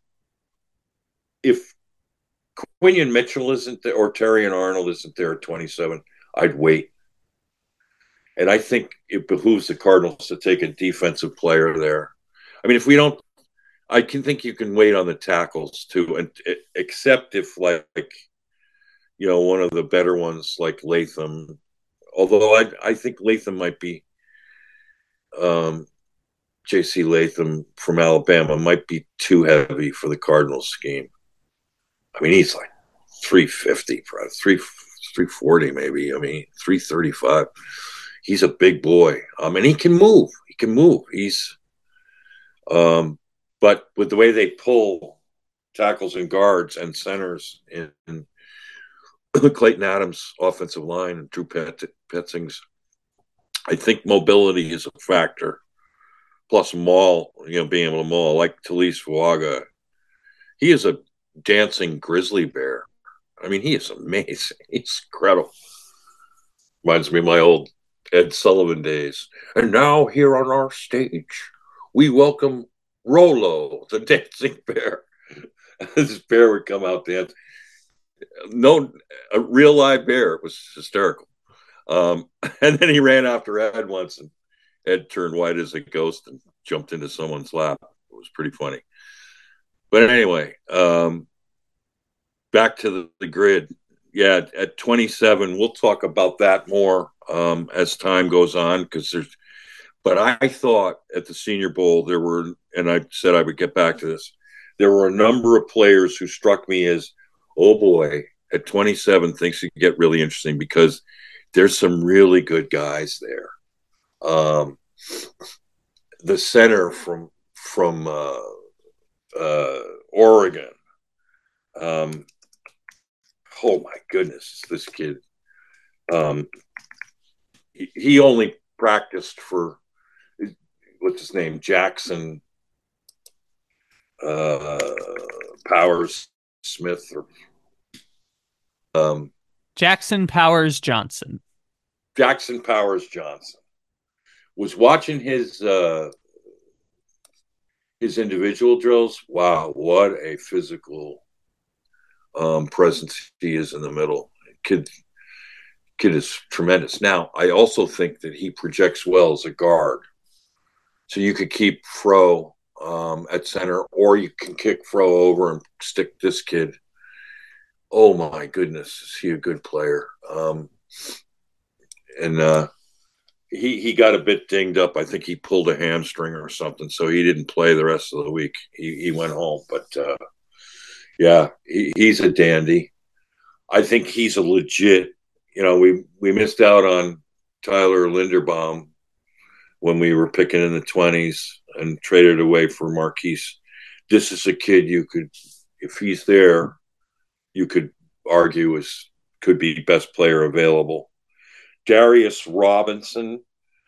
if Quinion Mitchell isn't there or Terrion Arnold isn't there at twenty-seven, I'd wait. And I think it behooves the Cardinals to take a defensive player there. I mean, if we don't, I can think you can wait on the tackles too, and except if like, you know, one of the better ones like Latham, although I I think Latham might be, um, J C Latham from Alabama might be too heavy for the Cardinals scheme. I mean, he's like three fifty, three forty maybe. I mean, three thirty-five. He's a big boy. Um, and he can move. He can move. He's, um, but with the way they pull tackles and guards and centers in, in Clayton Adams' offensive line and Drew Pet- Petzing's, I think mobility is a factor. Plus maul, you know, being able to maul like Talise Fuaga. He is a dancing grizzly bear. I mean, he is amazing. He's incredible. Reminds me of my old Ed Sullivan days. And now here on our stage, we welcome Rolo, the dancing bear. This bear would come out dance. No, a real live bear. It was hysterical. Um, and then he ran after Ed once, and Ed turned white as a ghost and jumped into someone's lap. It was pretty funny. But anyway, um, back to the, the grid. Yeah, at twenty-seven, we'll talk about that more um, as time goes on, because there's. But I thought at the Senior Bowl there were, and I said I would get back to this. There were a number of players who struck me as, oh boy, at twenty-seven things could get really interesting because there's some really good guys there. Um, the center from from uh, uh, Oregon. Um, oh my goodness, this kid. Um, he, he only practiced for, what's his name, Jackson uh, Powers Smith or um, Jackson Powers Johnson. Jackson Powers Johnson. Was watching his uh, his individual drills. Wow, what a physical um, presence he is in the middle. Kid, kid is tremendous. Now, I also think that he projects well as a guard. So you could keep Fro um, at center, or you can kick Fro over and stick this kid. Oh my goodness, is he a good player? Um, and uh, he he got a bit dinged up. I think he pulled a hamstring or something, so he didn't play the rest of the week. He he went home, but uh, yeah, he, he's a dandy. I think he's a legit. You know, we we missed out on Tyler Linderbaum when we were picking in the twenties and traded away for Marquise. This is a kid you could, if he's there, you could argue is could be best player available. Darius Robinson,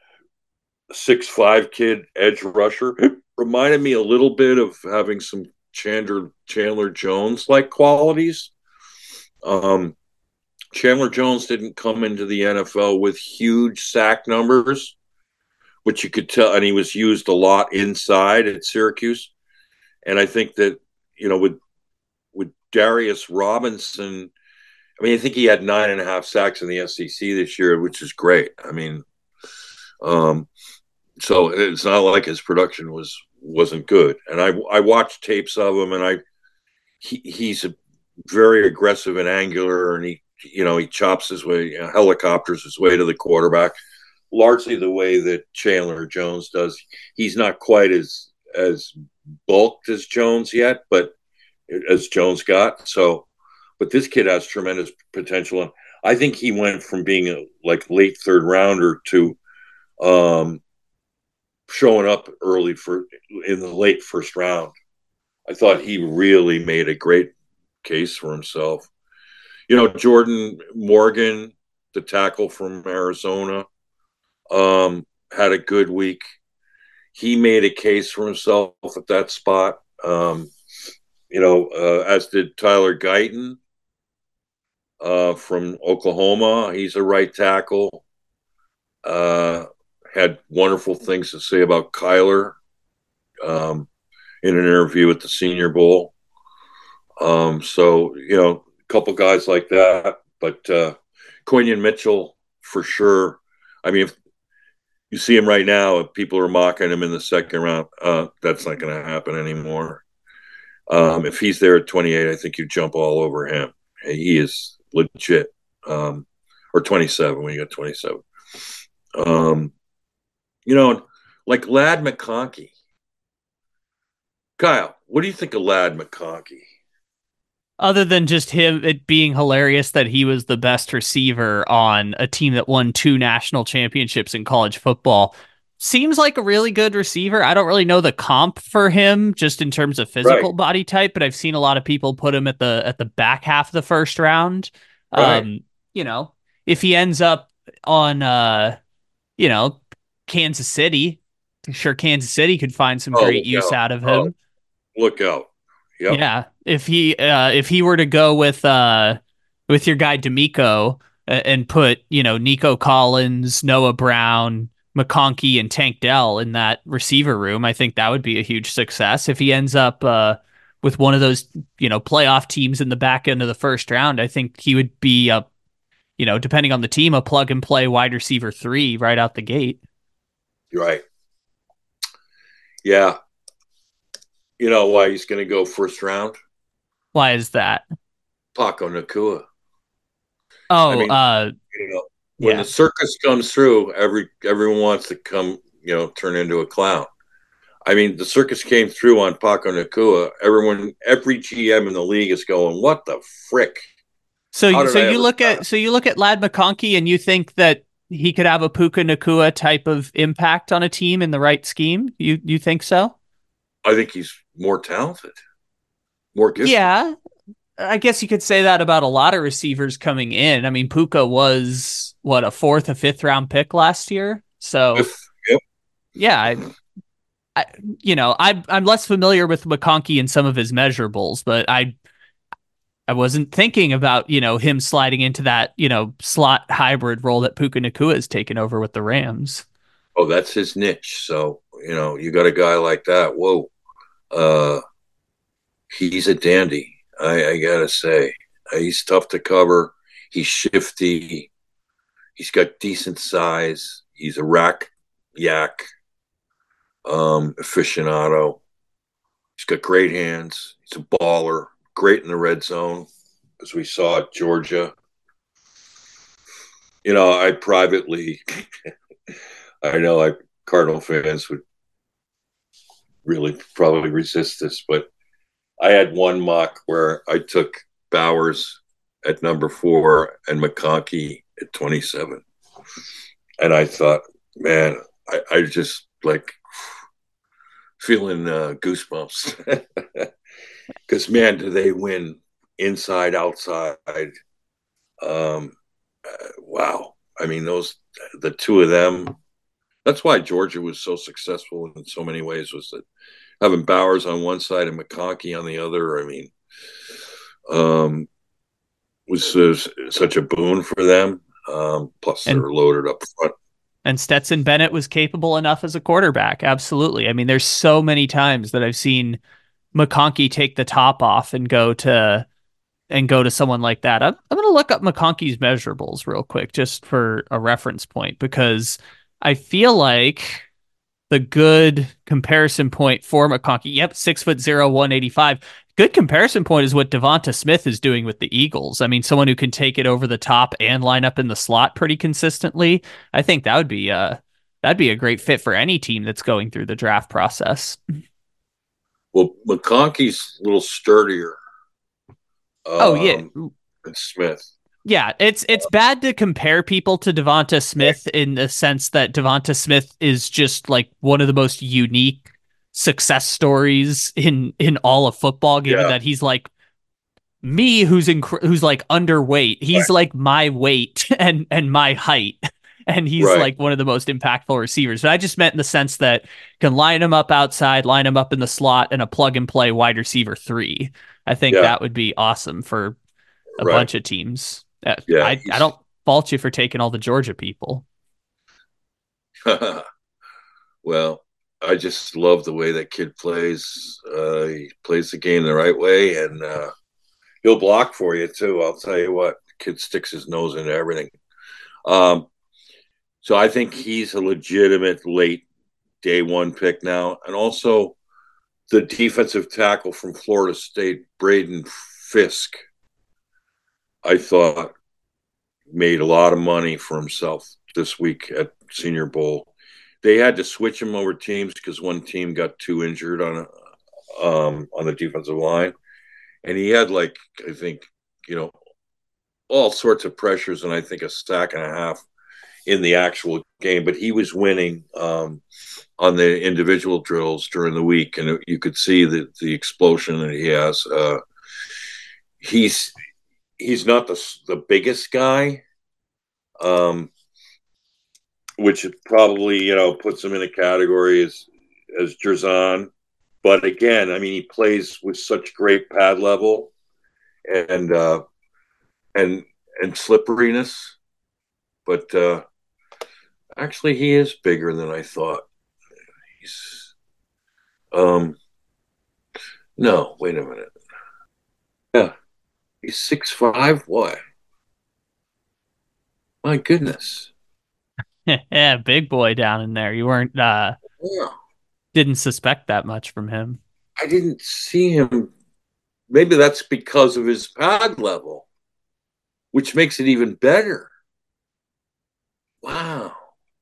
six five kid, edge rusher, reminded me a little bit of having some Chandler Chandler Jones like qualities. Um, Chandler Jones didn't come into the N F L with huge sack numbers, which you could tell, and he was used a lot inside at Syracuse. And I think that, you know, with with Darius Robinson, I mean, I think he had nine and a half sacks in the S E C this year, which is great. I mean, um, so it's not like his production was wasn't good. And I I watched tapes of him, and I he, he's a very aggressive and angular, and he you know he chops his way, you know, helicopters his way to the quarterback, largely the way that Chandler Jones does. He's not quite as as bulked as Jones yet, but as Jones got. So, but this kid has tremendous potential, and I think he went from being a like late third rounder to um, showing up early for in the late first round. I thought he really made a great case for himself. You know, Jordan Morgan, the tackle from Arizona, um, had a good week. He made a case for himself at that spot. Um, you know, uh, as did Tyler Guyton uh, from Oklahoma. He's a right tackle. Uh, had wonderful things to say about Kyler um, in an interview at the Senior Bowl. Um, so, you know, a couple guys like that. But uh, Quinion Mitchell, for sure. I mean, if you see him right now, if people are mocking him in the second round, uh, that's not going to happen anymore. Um, if he's there at twenty-eight, I think you jump all over him. He is legit. Um, or twenty-seven when you got twenty-seven. Um, you know, like Ladd McConkey. Kyle, what do you think of Ladd McConkey? Other than just him, it being hilarious that he was the best receiver on a team that won two national championships in college football. Seems like a really good receiver. I don't really know the comp for him just in terms of physical Right. body type, but I've seen a lot of people put him at the at the back half of the first round. Right. Um, you know, if he ends up on uh, you know, Kansas City, sure Kansas City could find some Oh, great look use out. out of Oh, him. look out. Yep. Yeah, if he uh, if he were to go with uh, with your guy D'Amico uh, and put you know Nico Collins, Noah Brown, McConkey, and Tank Dell in that receiver room, I think that would be a huge success. If he ends up uh, with one of those you know playoff teams in the back end of the first round, I think he would be a you know depending on the team a plug and play wide receiver three right out the gate. Right. Yeah. You know why he's going to go first round? Why is that? Paco Nakua. I Oh, mean, uh, you know, when the yeah. circus comes through, every everyone wants to come, you know, turn into a clown. I mean, the circus came through on Paco Nakua. Everyone, every G M in the league is going, "What the frick? So, How you- did so I you ever?" look at so you look at Lad McConkey and you think that he could have a Puka Nakua type of impact on a team in the right scheme. You you think so? I think he's more talented, more gifted. Yeah, I guess you could say that about a lot of receivers coming in. I mean, Puka was what a fourth, a fifth round pick last year. So If, yep. yeah, I, I you know I I'm less familiar with McConkey and some of his measurables, but I I wasn't thinking about, you know, him sliding into that, you know, slot hybrid role that Puka Nakua has taken over with the Rams. Oh, that's his niche. So you know, you got a guy like that. Whoa, uh, he's a dandy. I, I gotta say, uh, he's tough to cover. He's shifty. He's got decent size. He's a rack yak um, aficionado. He's got great hands. He's a baller. Great in the red zone, as we saw at Georgia. You know, I privately, I know I Cardinal fans would really probably resist this, but I had one mock where I took Bowers at number four and McConkey at twenty-seven. And I thought, man, I, I just like feeling uh, goosebumps. Because, man, do they win inside, outside. Um, uh, wow. I mean, those, the two of them, that's why Georgia was so successful in so many ways, was that having Bowers on one side and McConkey on the other, I mean, um, was uh, such a boon for them. Um, plus, And, they're loaded up front. And Stetson Bennett was capable enough as a quarterback. Absolutely. I mean, there's so many times that I've seen McConkey take the top off and go to and go to someone like that. I'm, I'm going to look up McConkey's measurables real quick just for a reference point, because I feel like the good comparison point for McConkey, yep, six foot zero, one eighty-five. Good comparison point is what Devonta Smith is doing with the Eagles. I mean, someone who can take it over the top and line up in the slot pretty consistently. I think that would be uh that'd be a great fit for any team that's going through the draft process. Well, McConkey's a little sturdier. Um, oh yeah, than Smith. Yeah, it's it's bad to compare people to Devonta Smith in the sense that Devonta Smith is just like one of the most unique success stories in in all of football, given Yeah. that he's like me, who's inc- who's like underweight. He's Right. like my weight and and my height, and he's Right. like one of the most impactful receivers. But I just meant in the sense that can line him up outside, line him up in the slot, and a plug and play wide receiver three. I think Yeah. that would be awesome for a Right. bunch of teams. Uh, Yeah, I, he's- I don't fault you for taking all the Georgia people. Well, I just love the way that kid plays. Uh, he plays the game the right way, and uh, he'll block for you too. I'll tell you what, the kid sticks his nose into everything. Um, so I think he's a legitimate late day one pick now, and also the defensive tackle from Florida State, Braden Fisk, I thought made a lot of money for himself this week at Senior Bowl. They had to switch him over teams because one team got too injured on um, on the defensive line, and he had like I think you know all sorts of pressures and I think a sack and a half in the actual game. But he was winning um, on the individual drills during the week, and you could see the the explosion that he has. Uh, he's he's not the the biggest guy. Um, which probably, you know, puts him in a category as as Jerzon. But again, I mean, he plays with such great pad level and uh, and and slipperiness. But uh, actually, he is bigger than I thought. He's um no, wait a minute. Yeah, he's six five. Why? My goodness. Yeah, big boy down in there. You weren't uh Yeah. didn't suspect that much from him. I didn't see him. Maybe that's because of his pad level, which makes it even better. Wow.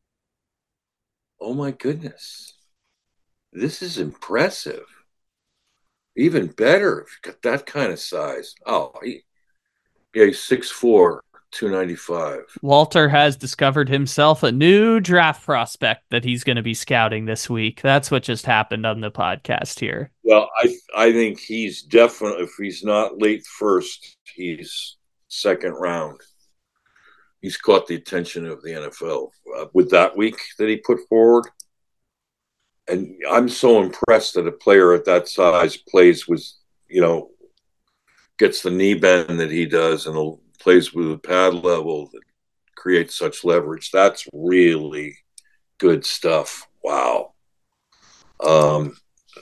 Oh my goodness. This is impressive. Even better if you got that kind of size. Oh, he, yeah, he's six four, two ninety-five. Walter has discovered himself a new draft prospect that he's going to be scouting this week. That's what just happened on the podcast here. Well, I I think he's definitely, if he's not late first, he's second round. He's caught the attention of the N F L uh, with that week that he put forward. And I'm so impressed that a player at that size plays with, you know, gets the knee bend that he does and plays with a pad level that creates such leverage. That's really good stuff. Wow. Um,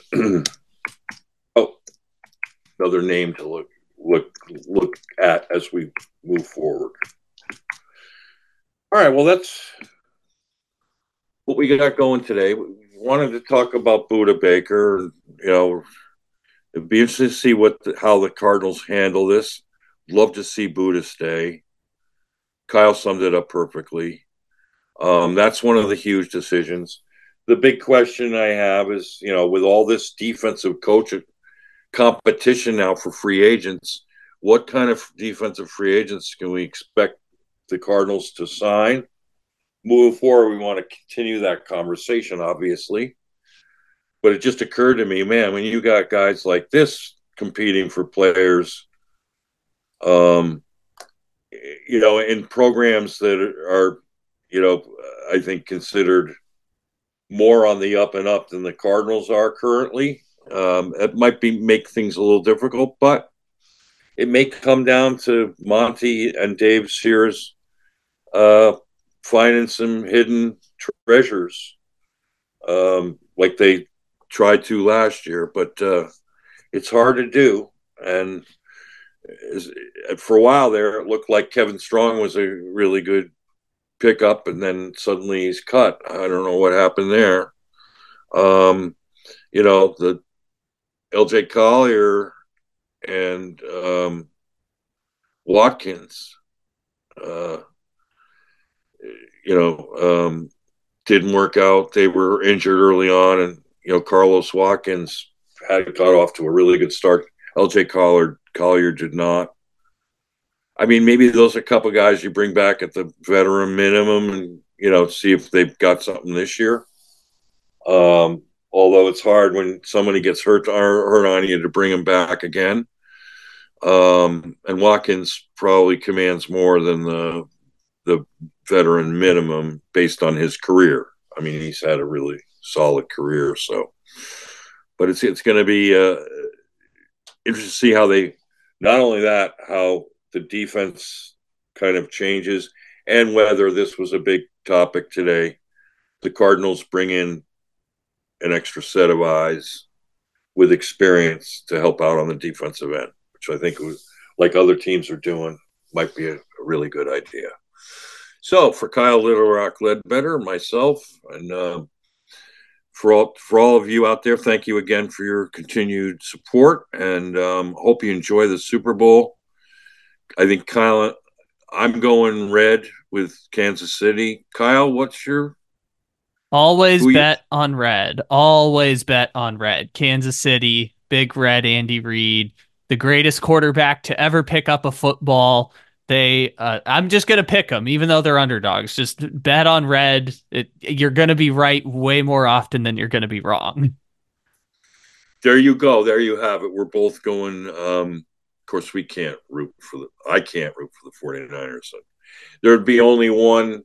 oh, another name to look look look at as we move forward. All right, well, that's what we got going today. We wanted to talk about Budda Baker. You know, it'd be interesting to see what the, how the Cardinals handle this. Love to see Budda stay. Kyle summed it up perfectly. Um, that's one of the huge decisions. The big question I have is, you know, with all this defensive coach competition now for free agents, what kind of defensive free agents can we expect the Cardinals to sign? Moving forward, we want to continue that conversation, obviously. But it just occurred to me, man, when you got guys like this competing for players, um, you know, in programs that are, you know, I think considered more on the up and up than the Cardinals are currently, um, it might be make things a little difficult, but it may come down to Monty and Dave Sears uh, finding some hidden treasures, um, like they tried to last year, but uh, it's hard to do. And is, for a while there, it looked like Kevin Strong was a really good pickup, and then suddenly he's cut. I don't know what happened there. Um, you know, the L J Collier and um, Watkins, uh, you know, um, didn't work out. They were injured early on, and you know, Carlos Watkins had got off to a really good start. L J Collier, Collier did not. I mean, maybe those are a couple of guys you bring back at the veteran minimum, and you know, see if they've got something this year. Um, although it's hard when somebody gets hurt hurt on you to bring them back again. Um, and Watkins probably commands more than the the veteran minimum based on his career. I mean, he's had a really solid career. So, but it's it's going to be uh, interesting to see how they. Not only that, how the defense kind of changes, and whether this was a big topic today. The Cardinals bring in an extra set of eyes with experience to help out on the defensive end, which I think was, like other teams are doing, might be a, a really good idea. So for Kyle Little Rock Ledbetter, myself, and uh, for all for all of you out there, thank you again for your continued support, and um, hope you enjoy the Super Bowl. I think Kyle, I'm going red with Kansas City. Kyle, what's your Always bet you... on red. Always bet on red. Kansas City, big red Andy Reid, the greatest quarterback to ever pick up a football. They, uh, I'm just going to pick them, even though they're underdogs. Just bet on red. It, you're going to be right way more often than you're going to be wrong. There you go. There you have it. We're both going. Um, of course, we can't root for the. I can't root for the forty-niners. So there'd be only one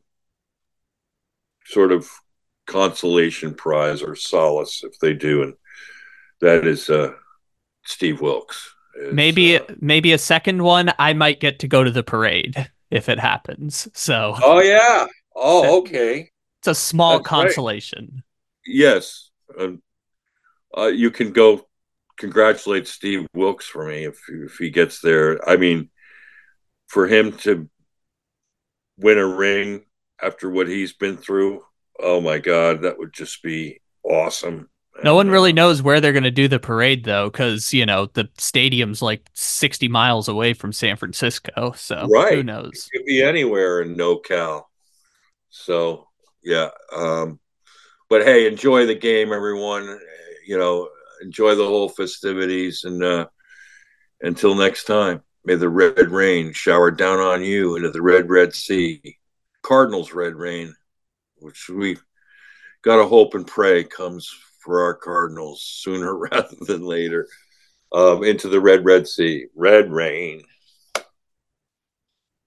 sort of consolation prize or solace if they do, and that is uh, Steve Wilkes. Is, maybe uh, maybe a second one. I might get to go to the parade if it happens. So. Oh yeah. Oh okay. It's a small That's consolation. Right. Yes. Um, uh, you can go congratulate Steve Wilkes for me if if he gets there. I mean, for him to win a ring after what he's been through, oh my God, that would just be awesome. No and, one really uh, knows where they're going to do the parade, though, because, you know, the stadium's like sixty miles away from San Francisco. So right. Who knows? It could be anywhere in NoCal. So, yeah. Um, but hey, enjoy the game, everyone. You know, enjoy the whole festivities. And uh, until next time, may the red rain shower down on you into the red, red sea. Cardinals red rain, which we got to hope and pray comes for our Cardinals sooner rather than later, um, into the red, red sea. Red rain.